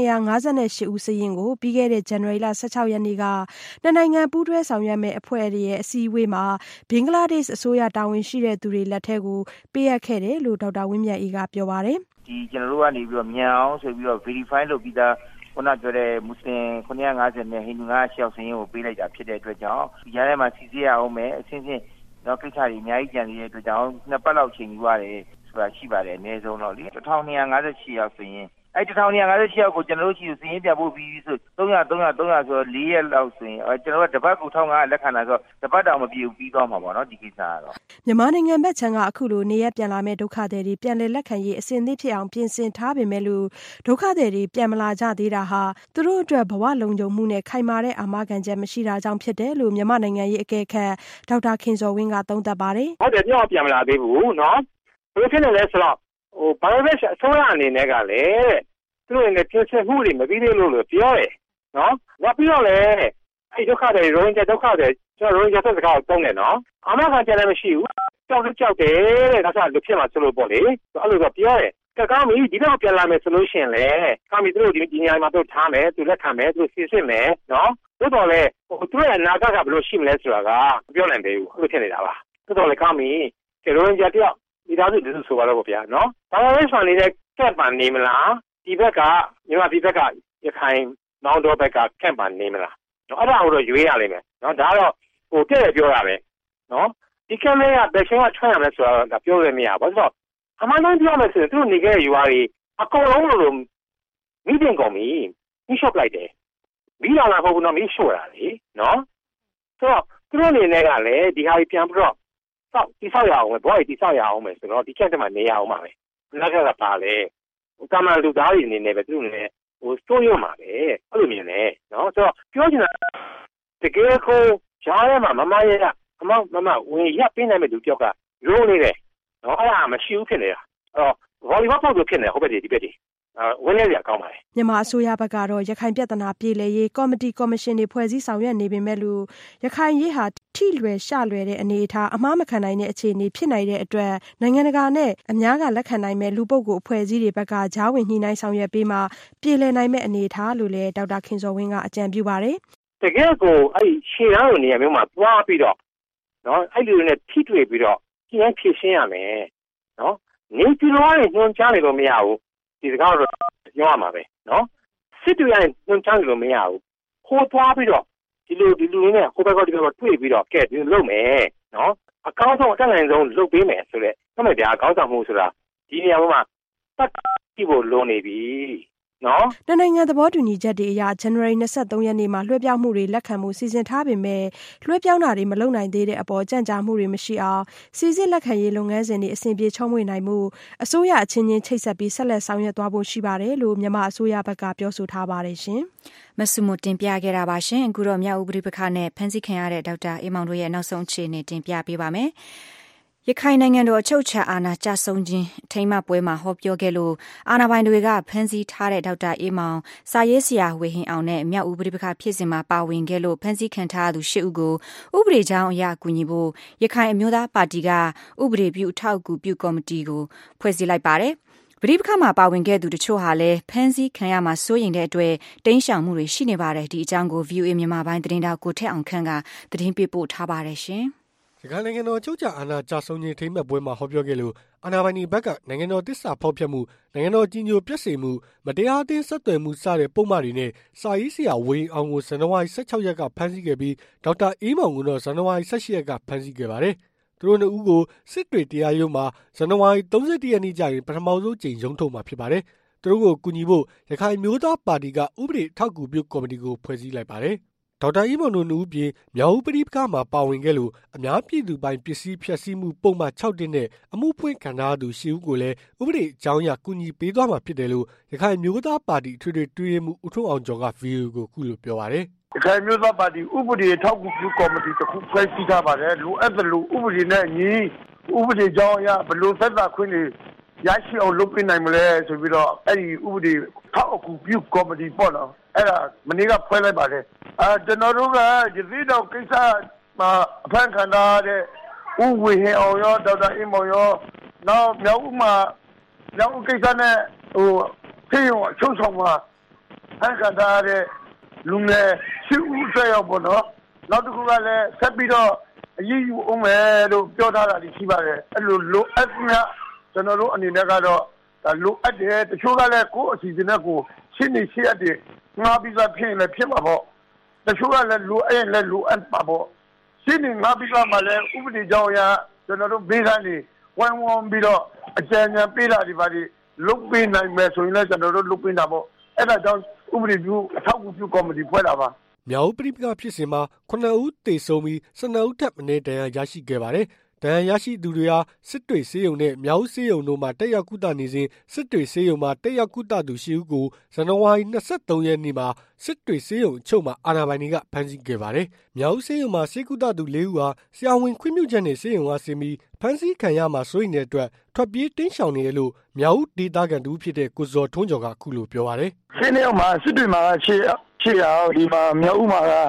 1258ဦးစရင်ကိုပြီးခဲ့တဲ့ဇန်နဝါရီလ16ရက်နေ့ကနှစ်နိုင်ငံပူးတွဲဆောင်ရွက်မဲ့အဖွဲ့ရဲ့အစည်းအဝေးမှာဘင်္ဂလားဒေ့ရှ်အစိုးရတာဝန်ရှိတဲ့သူတွေလက်ထက်ကိုပေးအပ်ခဲ့တယ်လို့ဒေါက်တာဝင်းမြတ်အေးကပြောပါတယ်ဒီကျွန်တော်တို့ကနေပြီးတော့မြန်အောင်ဆိုပြီးတော့ verify လုပ်ပြီးသားခုနပြောတဲ့မွတ်စလင်950နဲ့ဟိန္ဒူ900ရှောက်စင်းကိုပေးလိုက်တာဖြစ်တဲ့အတွက်ကြောင့်ဒီကြားထဲမှာစီစစ်ရအောင်မယ်အချင်းချင်းတော့ကိစ္စတွေအများကြီးကြံနေတဲ့အတွက်ကြောင့်နှစ်ပတ်လောက်ချိန်ယူရတယ်ဆိုတာရှိပါတယ်အနည်းဆုံးတော့လေ1258ရောက်ဆိုရင်အဲ့1056ယောက်ကိုကျွန်တော်တို့ရှိစီရင်ပြဖို့ပြီးဆို300ဆို4ရက်လောက်ဆိုရင်ကျွန်တော်တို့တပတ်ကို1500လက်ခံတာဆိုတပတ်တောင်မပြည့်ဘူးပြီးသွားမှာပေါ့နော်ဒီကိစ္စကတော့မြန်မာနိုင်ငံဘက်ခြမ်းကအခုလိုနေရပြန်လာမဲ့ဒုက္ခသည်တွေပြန်လည်လက်ခံရေးအစဉ်သင့်ဖြစ်အောင်ပြင်ဆင်ထားပေမဲ့လို့ဒုက္ခသည်တွေပြန်မလာကြသေးတာဟာသူတို့အတွက်ဘဝလုံခြုံမှုနဲ့ခိုင်မာတဲ့အာမခံချက်မရှိတာကြောင့်ဖြစ်တယ်လို့မြန်မာနိုင်ငံရေးအကဲခတ်ဒေါက်တာခင်ဇော်ဝင်းကသုံးသပ်ပါတယ်ဟုတ်တယ်ပြောပြန်မလာသေးဘူးနော်ဘယ်လိုဖြစ်နေလဲဆိုတော့ဘာလို့လဲအစိုးရအနေနဲ့ကလည်းသူတို့နဲ့ပြင်ဆင်မှုတွေမပြီးသေးလို့ပြောတယ်နော်နောက်ပြီးတော့လည်းအဲ့ဒုက္ခတွေရိုဟင်ဂျာဒုက္ခတွေကျွန်တော်ရိုဟင်ဂျာစကားကိုတုံးတယ်နော်အာမခံချက်လည်းမရှိဘူးကြောက်တယ်တဲ့ဒါဆိုလူဖြစ်မှာဆိုလို့ပေါ့လေအဲ့လိုတော့ပြောတယ်ကောင်းပြီဒီတော့ပြန်လာမယ်ဆိုလို့ရှိရင်လေကောင်းပြီသူတို့ဒီညမှာတို့ထားမယ်သူလက်ခံမယ်သူစစ်စစ်မယ်နော်တို့တော့လေသူတို့ရဲ့နာဂတ်ကဘယ်လိုရှိမလဲဆိုတာကမပြောနိုင်သေးဘူးအဲ့လိုဖြစ်နေတာပါတို့တော့လေကောင်းပြီရိုဟင်ဂျာတယောက်ဒီသားစုဒီစုဆိုပါတော့ဗျာနော်ဘာလို့လဲဆိုနေတဲ့ကက်ပန်နေမလားဒီဘက်ကမြန်မာပြည်ဘက်ကရခိုင်မောင်တော်ဘက်ကကက်ပန်နေမလားနော်အဲ့ဒါကိုတော့ရွေးရလိမ့်မယ်နော်ဒါတော့ပြည့်ပြောတာပဲနော်ဒီကမဲကဘယ်ချိန်ကထွက်ရမလဲဆိုတော့ဒါပြောရမရဘူးဆိုတော့အမှန်တမ်းပြောမယ်ဆိုရင်သူတို့နေခဲ့တဲ့ယူအားတွေအကုန်လုံးလို့မိတင်ကုန်ပြီမိရှော့လိုက်တယ်မိလာလာဖို့ကတော့မိရှို့တာလေနော်ဆိုတော့သူတို့အနေနဲ့ကလည်းဒီဟာကြီးပြန်ပြီးတော့တိဆောက်ရအောင်ပဲဘောရီတိဆောက်ရအောင်ပဲဆိုတော့ဒီချက်တည်းမှာနေရအောင်ပါပဲနောက်ကပါလေကာမလူသားတွေအနေနဲ့ပဲသူတို့လည်းစိုးရွံ့ပါပဲအဲ့လိုမြင်တယ်နော်ဆိုတော့ပြောချင်တာတကယ်ကိုကြားရမှာမမရဲ့ဝင်ရပေးနိုင်မဲ့သူပြောက်ကရိုးနေတယ်နော်အဲ့ဒါမရှိဘူးဖြစ်နေတာအဲ့တော့ဗော်လီဘောပုံဆိုဖြစ်နေဟိုဘက်ဒီဘက်ဝင်နေရကောင်းပါလေမြန်မာအစိုးရဘက်ကတော့ရခိုင်ပြည်ထနာပြည်လေရေးကော်မတီကော်မရှင်တွေဖွဲ့စည်းဆောင်ရွက်နေပေမဲ့လို့ရခိုင်ရေးဟာထိလွယ်ရှလွယ်တဲ့အနေအထားအမှားမခံနိုင်တဲ့အခြေအနေဖြစ်နိုင်တဲ့အတွက်နိုင်ငံတကာနဲ့အများကလက်ခံနိုင်မဲ့လူပုဂ္ဂိုလ်အဖွဲ့အစည်းတွေဘက်ကဂျားဝင်ညှိနှိုင်းဆောင်ရွက်ပေးမှပြည်လည်နိုင်မဲ့အနေအထားလို့လည်းဒေါက်တာခင်ဇော်ဝင်းကအကြံပြုပါတယ်တကယ်ကိုအဲ့ရှေ့သားလိုနေရာမျိုးမှာတွားပြီးတော့နော်အဲ့လိုနဲ့ထိတွေ့ပြီးတော့ကျင်းဖြည့်ရှင်းရမယ်နော်နေပြည်တော်ရဲ့ညွှန်ကြားနေလို့မရဘူးဒီစကားတော့ပြောရမှာပဲနော်စစ်တွေရဲ့ညွှန်ကြားနေလို့မရဘူးခိုးသွားပြီးတော့ဒီလိုနဲ့ဟိုဘက်ကဒီဘက်ကတွေ့ပြီးတော့ကဲဒီလိုလုပ်မယ်နော်အကောင်းဆုံးအတက်နိုင်ဆုံးလုပ်ပေးမယ်ဆိုတဲ့အဲ့မဲ့ဗျာအကောင်းဆောင်မှုဆိုတာဒီနေရာမှာပတ်ကြည့်ဖို့လိုနေပြီနော်နိုင်ငံသဘောတူညီချက်တွေအရ January 23 ရက်နေ့မှာလွှဲပြောင်းမှုတွေလက်ခံမှုစီစဉ်ထားပေမဲ့လွှဲပြောင်းတာတွေမလုပ်နိုင်သေးတဲ့အပေါ်ကြန့်ကြာမှုတွေမရှိအောင်စီစစ်လက်ခံရေးလုပ်ငန်းစဉ်တွေအဆင်ပြေချုံးမွေနိုင်မှုအစိုးရအချင်းချင်းချိတ်ဆက်ပြီးဆက်လက်ဆောင်ရွက်သွားဖို့ရှိပါတယ်လို့မြန်မာအစိုးရဘက်ကပြောဆိုထားပါတယ်ရှင်မဆုမတင်ပြခဲ့တာပါရှင်အခုတော့မြောက်ဥပဒေပခနဲ့ဖန်ဆီးခံရတဲ့ဒေါက်တာအေးမောင်တို့ရဲ့နောက်ဆုံးအခြေအနေတင်ပြပေးပါမယ်ရခိုင်နိုင်ငံတော်အချုပ်အခြာအာဏာကျဆုံးခြင်းအထိမ်းအမှတ်ပွဲမှာဟောပြောခဲ့လို့အာဏာပိုင်တွေကဖမ်းဆီးထားတဲ့ဒေါက်တာအေးမောင်စာရေးဆရာဝေဟင်အောင်နဲ့မြောက်ဥပဒေပခဖြစ်စဉ်မှာပါဝင်ခဲ့လို့ဖမ်းဆီးခံထားသူ၈ဦးကိုဥပဒေကြောင်းအရကူညီဖို့ရခိုင်အမျိုးသားပါတီကဥပဒေပြုအထောက်အကူပြုကော်မတီကိုဖွဲ့စည်းလိုက်ပါတယ်ပဋိပက္ခမှာပါဝင်ခဲ့သူတချို့ဟာလည်းဖမ်းဆီးခံရမှာစိုးရိမ်တဲ့အတွက်တိမ်းရှောင်မှုတွေရှိနေပါတယ်ဒီအကြောင်းကို VOA မြန်မာပိုင်းသတင်းတောက်ကိုထက်အောင်ခန့်ကသတင်းပေးပို့ထားပါတယ်ရှင်ရခိုင်နိုင်ငံတော်ချုပ်ချာအာဏာကျဆုံးခြင်းထိမ်းမှတ်ပွဲမှာဟောပြောခဲ့လို့အာဏာပိုင်တွေဘက်ကနိုင်ငံတော်တစ္ဆာဖောက်ဖျက်မှုနိုင်ငံတော်ကြီးညိုပြည့်စုံမှုမတရားအသင်းဆက်သွယ်မှုစတဲ့ပုံမှန်တွေနဲ့စာရေးဆရာဝေအောင်ကိုဇန်နဝါရီ16ရက်ကဖမ်းဆီးခဲ့ပြီးဒေါက်တာအေးမောင်ကိုတော့ဇန်နဝါရီ17ရက်ကဖမ်းဆီးခဲ့ပါတယ်သူတို့နှစ်ဦးကိုစစ်တွေတရားရုံးမှာဇန်နဝါရီ31ရက်နေ့ကျရင်ပထမဆုံးကြိမ်ရုံးထုတ်မှာဖြစ်ပါတယ်သူတို့ကိုကူညီဖို့ရခိုင်မျိုးသားပါတီကဥပဒေထောက်ကူပြုကော်မတီကိုဖွဲ့စည်းလိုက်ပါတယ်ဒေါက်တာအေးမောင်တို့နှစ်ဦးပြင်မြောက်ဥပဒေပခမှာပါဝင်ခဲ့လို့အများပြည်သူပိုင်ပစ္စည်းဖျက်ဆီးမှုပုံမှန်6တင်နဲ့အမှုဖွင့်ခံထားသူ10ဦးကိုလည်းဥပဒေအကြောင်းအရကူညီပေးသွားမှာဖြစ်တယ်လို့ရခိုင်မျိုးသားပါတီထွေထွေတွဲမှုဦးထွန်းအောင်ကျော်က VOA ကိုခုလိုပြောပါတယ်ရခိုင်မျိုးသားပါတီဥပဒေထောက်ကူပြုကော်မတီတစ်ခုဖွဲ့စည်းထားပါတယ်လိုအပ်တယ်လို့ဥပဒေနဲ့ညီဥပဒေကြောင်းအရဘယ်လိုသက်သာခွင့်တွေရရှိအောင်လုပ်ပေးနိုင်မလဲဆိုပြီးတော့အဲ့ဒီဥပဒေထောက်အကူပြုကော်မတီပေါ့နော်အဲ့ဒါမနေ့ကဖွဲ့လိုက်ပါတယ်ကျွန်တော်တို့ကဒီလိုတော့ကိစ္စမှာအဖမ်းခံရတဲ့ဥဝေဟင်အောင်ရောဒေါက်တာအေးမောင်ရောနောက်မြောက်ဥကိစ္စနဲ့ဖေးရုံအချုပ်ဆောင်မှာဖမ်းခံရတဲ့လူငယ်ရှိဦးဆွဲရောပေါ့နော်နောက်တစ်ခုကလည်းဆက်ပြီးတော့အရေးယူအောင်မယ်လို့ပြောထားတာရှိပါတယ်အဲ့လိုလိုအပ်မြကျွန်တော်တို့အနေနဲ့ကတော့လိုအပ်တယ်တချို့ကလည်းကိုယ့်အစီအစဉ်နဲ့ကိုရှင်းနေရှင်းရတယ်ငါပြီးသားဖြစ်ရင်လည်းဖြစ်မှာပေါ့တချို့ကလည်းလိုအပ်ပါပေါ့ရှင်းနေငါပြီးသားမှလည်းဥပဒေကြောင်းအရကျွန်တော်တို့ဘေးကနေဝိုင်းဝန်းပြီးတော့အကြံဉာဏ်ပေးတာဒီပါဒီလုတ်ပေးနိုင်မယ်ဆိုရင်လည်းကျွန်တော်တို့လုတ်ပေးတာပေါ့အဲ့ဒါကြောင့်ဥပဒေပြုအထောက်အကူပြုကော်မတီဖွဲ့တာပါမြောက်ဦးပဋိပက္ခဖြစ်စဉ်မှာ9 ဦးသေဆုံးပြီး12 ဦးထပ်မံဒဏ်ရာရရှိခဲ့ပါတယ်။ဒဏ်ရာရရှိသူတွေဟာစစ်တွေဆေးရုံနဲ့မြောက်ဦးဆေးရုံတို့မှာတက်ရောက်ကုသနေစဉ်စစ်တွေဆေးရုံမှာတက်ရောက်ကုသသူ10 ဦးကိုဇန်နဝါရီ23 ရက်နေ့မှာစစ်တွေဆေးရုံအချုပ်မှာအာဏာပိုင်တွေကဖမ်းဆီးခဲ့ပါတယ်။မြောက်ဦးဆေးရုံမှာဆေးကုသသူ4 ဦးဟာဆရာဝန်ခွင့်ပြုချက်နဲ့ဆေးရုံကဆင်းပြီးဖမ်းဆီးခံရမှာစိုးရိမ်တဲ့အတွက်ထွက်ပြေးတင်းရှောင်နေတယ်လို့မြောက်ဦးဒေသခံတူဖြစ်တဲ့ကိုဇော်ထွန်းကျော်ကအခုလိုပြောပါတယ်။ဆေးရုံမှာစစ်တွေမှာ6 ယောက်ဒီမှာမြောက်ဦးမှာက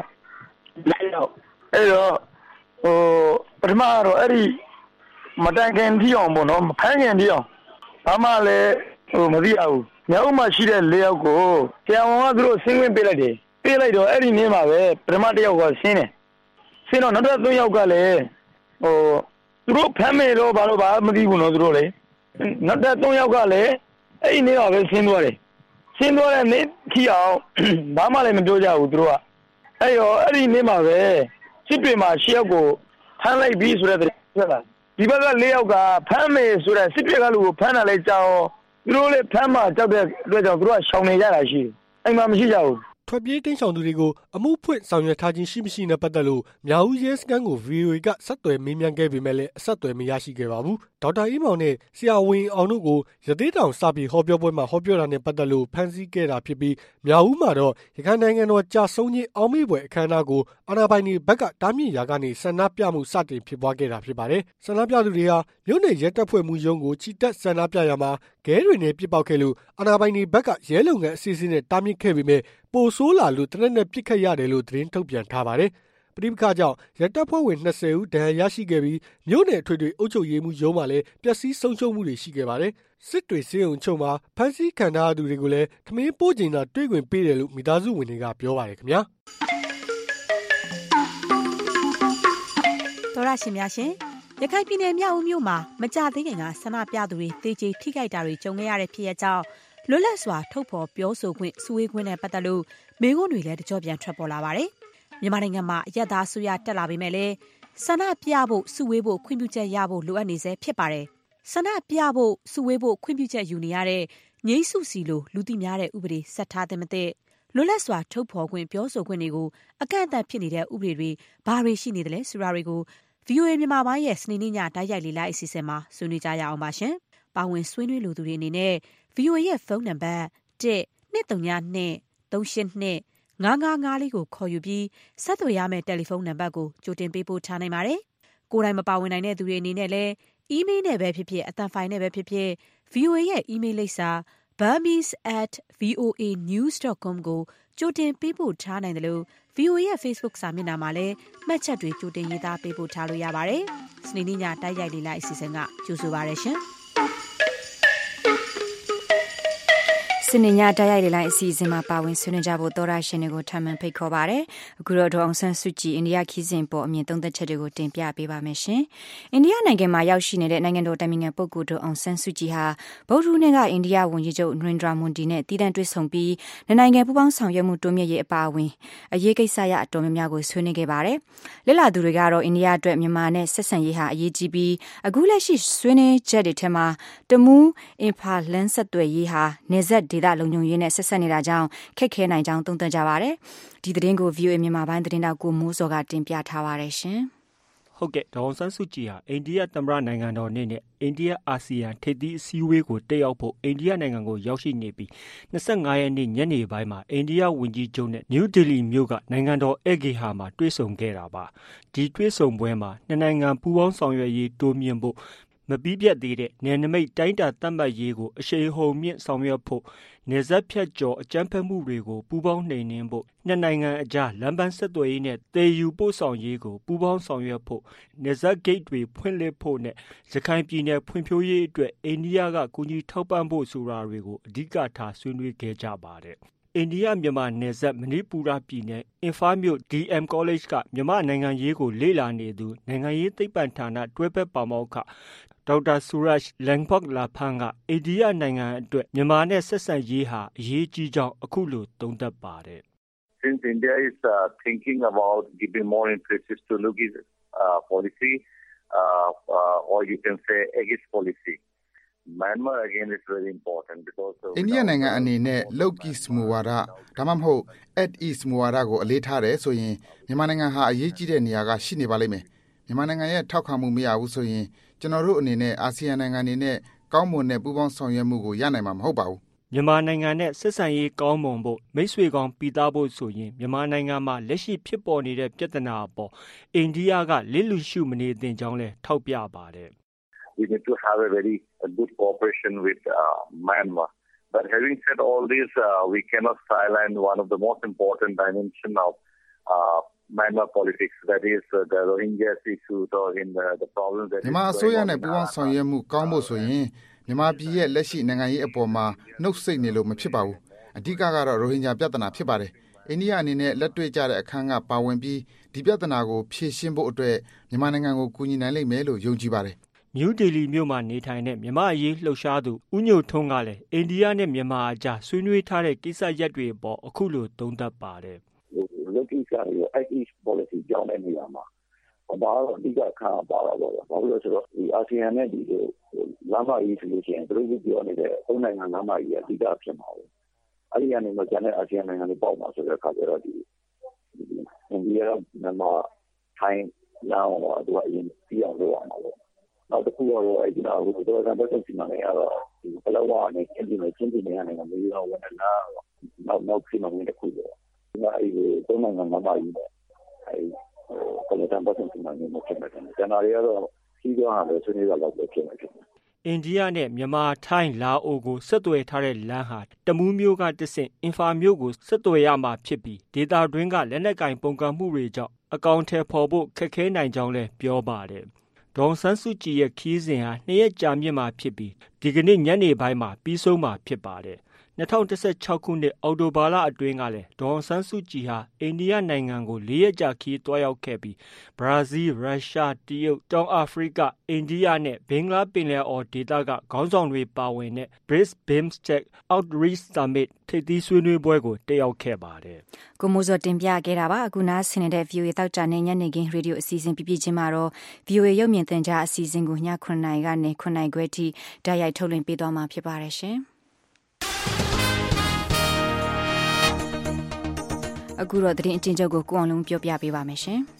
9 ယောက်အဲ့တော့ပထမတော့အဲ့ဒီမတိုင်ခင်ထီအောင်ပေါ့နော်မဖမ်းခင်ထီအောင်ဘာမှလည်းမသိရဘူးမြောက်ဦးမှာရှိတဲ့4 ယောက်ကိုဆရာဝန်ကသူတို့ဆင်းခွင့်ပေးလိုက်တယ်ပေးလိုက်တော့အဲ့ဒီနေ့မှာပဲပထမ1 ယောက်ကဆင်းတယ်ဆင်းတော့နောက်ထပ်3 ယောက်ကလည်းသူတို့ဖမ်းမယ်တော့ဘာလို့မသိဘူးနော်သူတို့လေနောက်ထပ်3 ယောက်ကလည်းအဲ့ဒီနေ့ကပဲဆင်းသွားတယ်ဆင်းသွားတဲ့နေ့ထီအောင်ဘာမှလည်းမပြောကြဘူးသူတို့ကအဲ့တော့အဲ့ဒီနေ့မှာပဲစစ်တွေမှာ6 ယောက်ကိုဖမ်းလိုက်ပြီးဆိုတဲ့ဖြစ်လာဒီဘက်က4 ယောက်ကဖမ်းမယ်ဆိုတဲ့စစ်တွေကလူကိုဖမ်းတာလဲကြောက်သူတို့လည်းဖမ်းမှကြောက်တဲ့အတွက်ကြောင့်သူတို့ကရှောင်နေကြတာရှိတယ်အိမ်မှာမရှိကြဘူးထွက်ပြေးတင်းရှောင်သူတွေကိုအမှုဖွင့်ဆောင်ရွက်ထားခြင်းရှိမရှိနဲ့ပတ်သက်လို့မြောက်ဦးရဲစခန်းကို VOA ကဆက်သွယ်မေးမြန်းခဲ့ပေမဲ့လည်းအဆက်အသွယ်မရရှိခဲ့ပါဘူး။ဒေါက်တာအေးမောင်နဲ့ဆရာဝန်အောင်တို့ကိုရသေးတောင်စပြီးဟောပြောပွဲမှာဟောပြောတာနဲ့ပတ်သက်လို့ဖမ်းဆီးခဲ့တာဖြစ်ပြီးမြောက်ဦးမှာတော့ရခိုင်နိုင်ငံတော်ကြာဆုံးခြင်းအောက်မေ့ပွဲအခမ်းအနားကိုအာဏာပိုင်တွေဘက်ကတားမြစ်ရာကနေဆန္ဒပြမှုစတင်ဖြစ်ပွားခဲ့တာဖြစ်ပါတယ်။ဆန္ဒပြသူတွေဟာမြို့နယ်ရဲတပ်ဖွဲ့မှုရုံးကိုချီတက်ဆန္ဒပြရမှာခဲတွေနဲ့ပြစ်ပေါက်ခဲ့လို့အာဏာပိုင်တွေဘက်ကရဲလုံငန်းအစီအစဉ်နဲ့တားမြစ်ခဲ့ပေမဲ့ပိုဆိုးလာလို့တနက်နဲ့ပြစ်ခတ်ရတယ်လို့သတင်းထုတ်ပြန်ထားပါတယ်။ပဋိပက္ခကြောင့်ရဲတပ်ဖွဲ့ဝင်20 ဦးဒဏ်ရာရရှိခဲ့ပြီးမြို့နယ်အထွေထွေအုပ်ချုပ်ရေးမှူးရုံးမှာလည်းပျက်စီးဆုံးရှုံးမှုတွေရှိခဲ့ပါတယ်။စစ်တွေဆေးရုံချုပ်မှာဖမ်းဆီးခံထားသူတွေကိုလည်းထမင်းပိုးကျင်တာတွေ့ခွင့်ပေးတယ်လို့မိသားစုဝင်တွေကပြောပါတယ်ခင်ဗျာ။တော်ရရှင်များရှင်ရခိုင်ပြည်နယ်မြောက်ဦးမြို့မှာမကြသေးခင်ကဆန္ဒပြသူတွေတေးကြေးထိခိုက်တာတွေကြုံခဲ့ရတဲ့ဖြစ်ရပ်ကြောင့်လွတ်လပ်စွာထုတ်ဖော်ပြောဆိုခွင့်စုဝေးခွင့်နဲ့ပတ်သက်လို့မေးခွန်းတွေလည်းတကြောပြန်ထွက်ပေါ်လာပါတယ်။မြန်မာနိုင်ငံမှာအရက်သားအစိုးရတက်လာပေမဲ့လည်းဆန္ဒပြဖို့စုဝေးဖို့ခွင့်ပြုချက်ရဖို့လိုအပ်နေစေဖြစ်ပါတယ်။ဆန္ဒပြဖို့စုဝေးဖို့ခွင့်ပြုချက်ယူနေရတဲ့ငြိမ်းစုစီလိုလူသိများတဲ့ဥပဒေဆက်ထားတဲ့မတဲ့လွတ်လပ်စွာထုတ်ဖော်ခွင့်ပြောဆိုခွင့်တွေကိုအကန့်အသတ်ဖြစ်နေတဲ့ဥပဒေတွေဘာတွေရှိနေသလဲဆိုတာတွေကို VOA မြန်မာပိုင်းရဲ့စနေနေ့ညတိုက်ရိုက်လေးလိုက်အစီအစဉ်မှာဆွေးနွေးကြရအောင်ပါရှင်။ပါဝင်ဆွေးနွေးလိုသူတွေအနေနဲ့ VOA ရဲ့ဖုန်းနံပါတ်1-232-382-5554ကိုခေါ်ယူပြီးဆက်သွယ်ရမယ့်တယ်လီဖုန်းနံပါတ်ကိုကြိုတင်ပေးပို့ထားနိုင်ပါတယ်။ကိုယ်တိုင်မပါဝင်နိုင်တဲ့သူတွေအနေနဲ့လည်းအီးမေးလ်နဲ့ပဲဖြစ်ဖြစ်အသံဖိုင်နဲ့ပဲဖြစ်ဖြစ် VOA ရဲ့အီးမေးလ်လိပ်စာ burmese@voanews.com ကိုကြိုတင်ပေးပို့ထားနိုင်တယ်လို့ VOA ရဲ့ Facebook စာမျက်နှာမှာလည်းမှတ်ချက်တွေကြိုတင်ရေးသားပေးပို့ထားလို့ရပါတယ်။စနေနေ့ညတိုက်ရိုက်လေးလိုက်အစီအစဉ်ကကြိုဆိုပါရရှင်။စနေညတိုက်ရိုက်လေးလိုက်အစီအစဉ်မှာပါဝင်ဆွေးနွေးကြဖို့သောရရှင်တွေကိုထပ်မံဖိတ်ခေါ်ပါရစေ။အခုတော့ဒေါ်အောင်ဆန်းစုကြည်အိန္ဒိယခီးစဉ်ပေါ်အမြင်သုံးသက်ချက်တွေကိုတင်ပြပေးပါမယ်ရှင်။အိန္ဒိယနိုင်ငံမှာရောက်ရှိနေတဲ့နိုင်ငံတော်တိုင်ပင်ခံပုဂ္ဂိုလ်ဒေါ်အောင်ဆန်းစုကြည်ဟာဗုဒ္ဓဟူးနေ့ကအိန္ဒိယဝန်ကြီးချုပ်နရင်ဒရာမွန်ဒီနဲ့တည်တံ့တွေ့ဆုံပြီးနိုင်ငံပူးပေါင်းဆောင်ရွက်မှုတိုးမြင့်ရေးအပါအဝင်အရေးကိစ္စရအတော်များများကိုဆွေးနွေးခဲ့ပါတယ်။လက်လာသူတွေကတော့အိန္ဒိယအတွက်မြန်မာနဲ့ဆက်ဆံရေးဟာအရေးကြီးပြီးအခုလက်ရှိဆွေးနွေးချက်တွေထဲမှာတမူးအင်ဖာလန်ဆက်သွယ်ရေးဟာနေဆက်ဒေသလုံခြုံရေးနဲ့ဆက်ဆက်နေတာကြောင့်ခက်ခဲနိုင်ကြောင်းသုံးသပ်ကြပါတယ်။ဒီသတင်းကို VOA မြန်မာပိုင်းသတင်းတောက်ကိုမိုးစောကတင်ပြထားပါတယ်ရှင်။ဟုတ်ကဲ့ဒေါ်အောင်ဆန်းစုကြည်ဟာအိန္ဒိယသမ္မတနိုင်ငံတော်နေ့နဲ့အိန္ဒိယအာဆီယံထိပ်သီးအစည်းအဝေးကိုတက်ရောက်ဖို့အိန္ဒိယနိုင်ငံကိုရောက်ရှိနေပြီး25ရက်နေ့ညနေပိုင်းမှာအိန္ဒိယဝန်ကြီးချုပ်နဲ့နယူးဒေလီမြို့ကနိုင်ငံတော်ဧည့်ဂေဟာမှာတွေ့ဆုံခဲ့တာပါ။ဒီတွေ့ဆုံပွဲမှာနှစ်နိုင်ငံပူးပေါင်းဆောင်ရွက်ရေးတိုးမြင့်ဖို့မပြီးပြတ်သေးတဲ့နယ်နိမိတ်တိုင်းတာသတ်မှတ်ရေးကိုအရှိန်ဟုန်မြင့်ဆောင်ရွက်ဖို့နယ်စပ်ဖြတ်ကျော်အကြမ်းဖက်မှုတွေကိုပူးပေါင်းနှိမ်နင်းဖို့နှစ်နိုင်ငံအကြားလမ်းပန်းဆက်သွယ်ရေးနဲ့သယ်ယူပို့ဆောင်ရေးကိုပူးပေါင်းဆောင်ရွက်ဖို့နယ်စပ်ဂိတ်တွေဖွင့်လှစ်ဖို့နဲ့ရခိုင်ပြည်နယ်ဖွံ့ဖြိုးရေးအတွက်အိန္ဒိယကကူညီထောက်ပံ့ဖို့ဆိုတာတွေကိုအဓိကထားဆွေးနွေးခဲ့ကြပါတယ်။အိန္ဒိယမြန်မာနယ်စပ်မဏိပူရပြည်နယ်အင်ဖာမြို့ DM College ကမြန်မာနိုင်ငံရေးကိုလေ့လာနေသူနိုင်ငံရေးသိပ္ပံဌာနတွဲဘက်ပါမောက္ခဒေါက်တာဆူရတ်လန်ဖော့လာဖန်ကအိန္ဒိယနိုင်ငံအတွက်မြန်မာနဲ့ဆက်ဆံရေးဟာအရေးကြီးကြောင်းအခုလိုသုံးသပ်ပါတယ်။ Since India is thinking about giving more emphasis to Logi's policy or you can say Aegis policy Myanmar again is very important because အိန္ဒိယနိုင်ငံအနေနဲ့ Low East မူဝါဒဒါမှမဟုတ် Act East မူဝါဒကိုအလေးထားတယ်ဆိုရင်မြန်မာနိုင်ငံဟာအရေးကြီးတဲ့နေရာကရှိနေပါလိမ့်မယ်မြန်မာနိုင်ငံရဲ့ထောက်ခံမှုမရဘူးဆိုရင်ကျွန်တော်တို့အနေနဲ့အာဆီယံနိုင်ငံတွေနဲ့ကောင်းမွန်တဲ့ပူးပေါင်းဆောင်ရွက်မှုကိုရနိုင်မှာမဟုတ်ပါဘူးမြန်မာနိုင်ငံနဲ့ဆက်ဆံရေးကောင်းမွန်ဖို့မိတ်ဆွေကောင်းပီးသားဖို့ဆိုရင်မြန်မာနိုင်ငံမှာလက်ရှိဖြစ်ပေါ်နေတဲ့ပြဿနာအပေါ်အိန္ဒိယကလစ်လူရှုမနေသင့်ကြောင်းလဲထောက်ပြပါတယ် We need to have a very good cooperation with Myanmar. But having said all this, we cannot silence one of the most important dimensions of Myanmar politics, that is the Rohingya issue or in the problems that မြန်မာအစိုးရနဲ့ပူးပေါင်းဆောင်ရွက်မှုကောင်းဖို့ဆိုရင်မြန်မာပြည်ရဲ့လက်ရှိနိုင်ငံရေးအပေါ်မှာနှုတ်ဆက်နေလို့မဖြစ်ပါဘူး။အဓိကကတော့ရိုဟင်ဂျာပြဿနာဖြစ်ပါတယ်။အိန္ဒိယအနေနဲ့လက်တွေ့ကျတဲ့အခန်းကပါဝင်ပြီးဒီပြဿနာကိုဖြေရှင်းဖို့အတွက်မြန်မာနိုင်ငံကိုကူညီနိုင်လိမ့်မယ်လို့ယုံကြည်ပါတယ်နယူးဒေလီမြို့မှာနေထိုင်တဲ့မြန်မာအရေးလှုပ်ရှားသူဦးညိုထွန်းကလည်းအိန္ဒိယနဲ့မြန်မာအကြားဆွေးနွေးထားတဲ့ကိစ္စရပ်တွေအပေါ်အခုလိုသုံးသပ်ပါတယ်။လက်ရှိကရော East policy ကြောင်းတဲ့နေရာမှာဘာလို့အဓိကခံပါတာလဲ။ဘာလို့လဲဆိုတော့ဒီအာဆီယံနဲ့ဒီလမ်းမကြီးဆိုလို့ရှိရင်သူတို့ပြောနေတဲ့သုံးနိုင်ငံလမ်းမကြီးအဓိကဖြစ်မှာပဲ။အဲဒီကနေမှကျန်တဲ့အာဆီယံနိုင်ငံတွေပေါ့မှာဆိုတဲ့အခါကျတော့ဒီအိန္ဒိယမြန်မာထိုင်းလမ်းမှာသူကအရင်ပြီးအောင်လုပ်ရမှာပေါ့။နောက်တစ်ခုကတော့အဲဒီတော့ဟိုတော့ဘက်စီမံနေရတော့ဒီဘလဝါနဲ့ကျင်းနေရနိုင်ငံမျိုးရောဝင်လာနောက်စီမံနေတစ်ခုပေါ့။ဒီမှာအဲဒီသုံးနိုင်ငံလမ်းမကြီးနဲ့အဲဒီကမ္ဘာ့စီမံနေမှာဖြစ်တယ်။ကျန်တာတွေကတော့ကြီးပြောင်းတယ်ဆွေးနွေးရတော့ဖြစ်မှာဖြစ်တယ်အိန္ဒိယနဲ့မြန်မာထိုင်းလာအိုကိုဆက်သွယ်ထားတဲ့လမ်းဟာတမူးမြို့ကတဆင့်အင်ဖာမြို့ကိုဆက်သွယ်ရမှာဖြစ်ပြီးဒေသတွင်းကလက်နက်ကင်ပုန်ကန်မှုတွေကြောင့်အကောင့်ထဲပေါ်ဖို့ခက်ခဲနိုင်ကြောင်းလည်းပြောပါတယ်။ဒေါ်ဆန်းစုကြည်ရဲ့ခီးစဉ်ဟာ2ရက်ကြာမြင့်မှာဖြစ်ပြီးဒီကနေ့ညနေပိုင်းမှာပြီးဆုံးမှာဖြစ်ပါတယ်။2016ခုနှစ်အောက်တိုဘာလအတွင်းကလည်းဒေါ်ဆန်းစုကြည်ဟာအိန္ဒိယနိုင်ငံကို4ရက်ကြာခီးတွားရောက်ခဲ့ပြီးဘရာဇီးရုရှားတရုတ်တောင်အာဖရိကအိန္ဒိယနဲ့ဘင်္ဂလားပင်လယ်အော်ဒေသကခေါင်းဆောင်တွေပါဝင်တဲ့ BRICS-BIMSTEC Outreach Summit ထိပ်သီးဆွေးနွေးပွဲကိုတက်ရောက်ခဲ့ပါတယ်ကိုမိုးစောတင်ပြခဲ့တာပါအခုနားဆင်နေတဲ့ VOA တောက်ကြနေညနေခင်းရေဒီယိုအစီအစဉ်ပြပြချင်းမှာတော့ VOA ရုပ်မြင်သံကြားအစီအစဉ်ကိုည9:00နာရီကနေ9:00နာရီခွဲထိဓာတ်ရိုက်ထုတ်လွှင့်ပေးသွားမှာဖြစ်ပါတယ်ရှင်အခုတော့သတင်းအကျဉ်းချုပ်ကိုကိုအောင်လုံးပြောပြပေးပါမယ်ရှင်။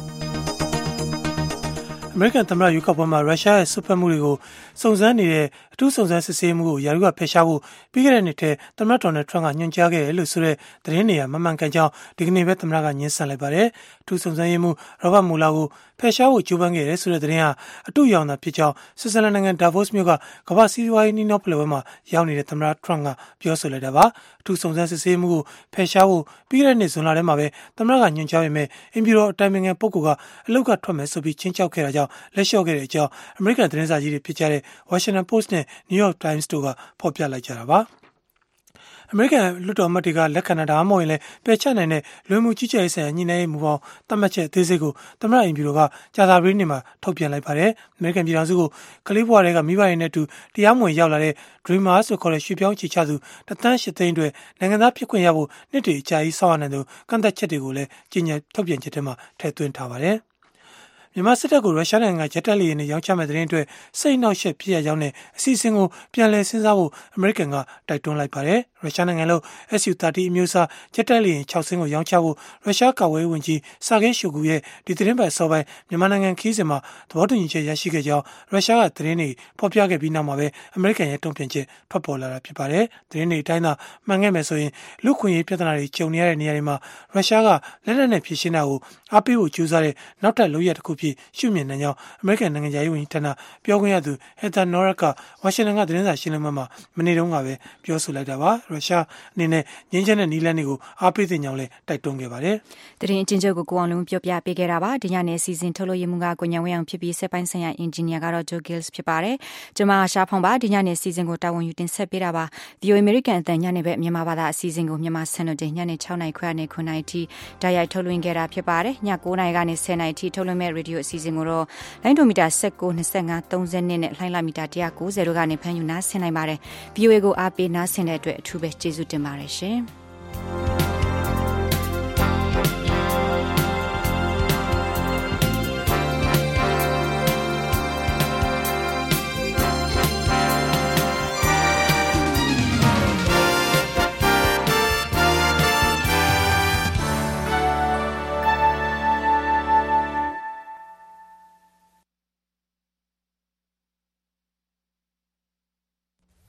အမေရိကန်သမ္မတရွေးကောက်ပွဲမှာရုရှားရဲ့စွက်ဖက်မှုတွေကိုစုံစမ်းနေတဲ့အထူးစုံစမ်းစစ်ဆေးမှုကိုယာရုကဖယ်ရှားဖို့ပြီးခဲ့တဲ့နှစ်ထဲသမ္မတဒေါ်နယ်ထရန့်ကညွှန်ကြားခဲ့တယ်လို့ဆိုတဲ့သတင်းတွေကမမှန်ကန်ကြောင်းဒီကနေ့ပဲသမ္မတကညှင်းဆန်လိုက်ပါတယ်။အထူးစုံစမ်းရေးမှူးရောဘတ်မူလာကိုဖယ်ရှားဖို့ကြိုးပမ်းခဲ့တယ်ဆိုတဲ့သတင်းဟာအတူရောင်တာဖြစ်ကြောင်းဆွစ်ဇာလန်နိုင်ငံဒါဗို့စ်မြို့ကကမ္ဘာစီးပွားရေးနှီးနှောဖလှယ်ပွဲမှာရောက်နေတဲ့သမ္မတထရန့်ကပြောဆိုလိုက်တာပါ။အထူးစုံစမ်းစစ်ဆေးမှုကိုဖယ်ရှားဖို့ပြီးခဲ့တဲ့နှစ်ဇွန်လထဲမှာပဲသမ္မတကညွှန်ကြားပေမဲ့အင်ပြည်တော်အတိုင်ပင်ခံပုဂ္ဂိုလ်ကအလုတ်ကထွက်မယ်ဆိုပြီးချင်းချောက်ခဲ့တာကြောင့်လက်လျှော့ခဲ့တဲ့အကြောင်းအမေရိကန်သတင်းစာကြီးတွေဖြစ်ကြတဲ့ Washington Post နဲ့ New York Times တို့ကဖော်ပြလိုက်ကြတာပါအမေရိကန်လွှတ်တော်အမတ်တွေကလက်ခံတာမှမဟုတ်ရင်လည်းပယ်ချနိုင်တဲ့လူမှုကြီးကြပ်ရေးဆိုင်ရာညှိနှိုင်းရေးမူပေါင်းသတ်မှတ်ချက်အသေးစိတ်ကိုသမ္မတအိမ်ဖြူတော်ကကြာသပတေးနေ့မှာထုတ်ပြန်လိုက်ပါတယ်။အမေရိကန်ပြည်ထောင်စုကိုကလေးဘွားတွေကမိဘတွေနဲ့အတူတရားမဝင်ရောက်လာတဲ့ Dreamers ဆိုခေါ်တဲ့ရွှေ့ပြောင်းချီချသူ1,800,000အတွက်နိုင်ငံသားဖြစ်ခွင့်ရဖို့နှစ်တည်းအကြာကြီးဆောက်ရနိုင်သူကန့်သက်ချက်တွေကိုလည်းကြီးညာထုတ်ပြန်ချက်ထဲမှာထည့်သွင်းထားပါတယ်။မြန်မာစစ်တပ်ကိုရုရှားနိုင်ငံကဂျက်တက်လေယာဉ်နဲ့ရောင်းချမဲ့တဲ့တဲ့အတွက်စိတ်နှောက်ယှက်ဖြစ်ရကြောင်းနဲ့အစီအစဉ်ကိုပြန်လည်စဉ်းစားဖို့အမေရိကန်ကတိုက်တွန်းလိုက်ပါတယ်။ရုရှားနိုင်ငံလို့ Su-30 အမျိုးအစားဂျက်တက်လေယာဉ်6စင်းကိုရောင်းချဖို့ရုရှားကာကွယ်ရေးဝန်ကြီးဆာဂေးရှိုဂူရဲ့ဒီသတင်းပတ်စောပိုင်းမြန်မာနိုင်ငံခီးစဉ်မှာသဘောတူညီချက်ရရှိခဲ့ကြောင်းရုရှားကသတင်းတွေဖော်ပြခဲ့ပြီးနောက်မှာပဲအမေရိကန်ရဲ့တုံ့ပြန်ချက်ထွက်ပေါ်လာတာဖြစ်ပါတယ်။သတင်းတွေအတိုင်းသာမှန်ခဲ့မယ်ဆိုရင်လူခွင့်ရေးပြဿနာတွေကြုံနေရတဲ့နေရာတွေမှာရုရှားကလက်နက်နဲ့ဖြည့်ရှင်းတာကိုအားပေးဖို့ကြိုးစားတဲ့နောက်ထပ်လုပ်ရတစ်ခုဖြစ်ရှုမြင်နိုင်ကြောင်းအမေရိကန်နိုင်ငံရေးဝန်ကြီးဌာနပြောခွင့်ရသူဟက်တာနော်ရက်ကဝါရှင်တန်ကသတင်းစာရှင်းလင်းပွဲမှာမနေ့တုန်းကပဲပြောဆိုလိုက်တာပါရုရှားအနေနဲ့ငြင်းချက်တဲ့နီလန်တွေကိုအားပေးတဲ့ကြောင်းလည်းတိုက်တွန်းခဲ့ပါတယ်သတင်းအချင်းချုပ်ကိုကိုအောင်လုံးပြောပြပေးခဲ့တာပါဒီညနေစီစဉ်ထုတ်လို့ရမှုကကိုညံဝဲအောင်ဖြစ်ပြီးစက်ပိုင်းဆိုင်ရာအင်ဂျင်နီယာကတော့ဂျိုဂီလ်စ်ဖြစ်ပါတယ်ကျွန်မရှာဖုံပါဒီညနေစီစဉ်ကိုတာဝန်ယူတင်ဆက်ပေးတာပါ VOA American အတန်ညနေပဲမြန်မာဘာသာအစီအစဉ်ကိုမြန်မာစံတော်ချိန်ညနေ6:00နာရီခွဲနဲ့9:00နာရီထိဓာတ်ရိုက်ထုတ်လွှင့်ခဲ့တာဖြစ်ပါတယ်ည9:00နာရီကနေ10:00နာရီထိထုတ်လွှင့်မဲ့ရေဒီယိုအစီအစဉ်ကိုတော့လိုင်းဒိုမီတာ19 25 30နဲ့လိုင်းလာမီတာ190တို့ကနေဖမ်းယူနားဆင်နိုင်ပါတယ် VOA ကိုအားပေးနားဆင်တဲ့အတွက်အထူးပဲကျေးဇူးတင်ပါတယ်ရှင်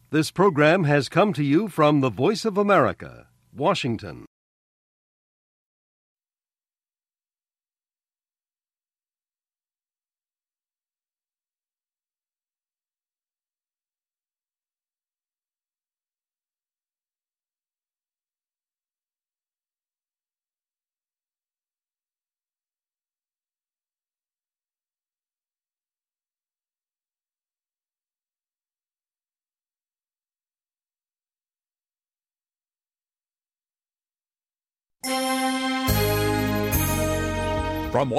This program has come to you from the Voice of America, Washington. From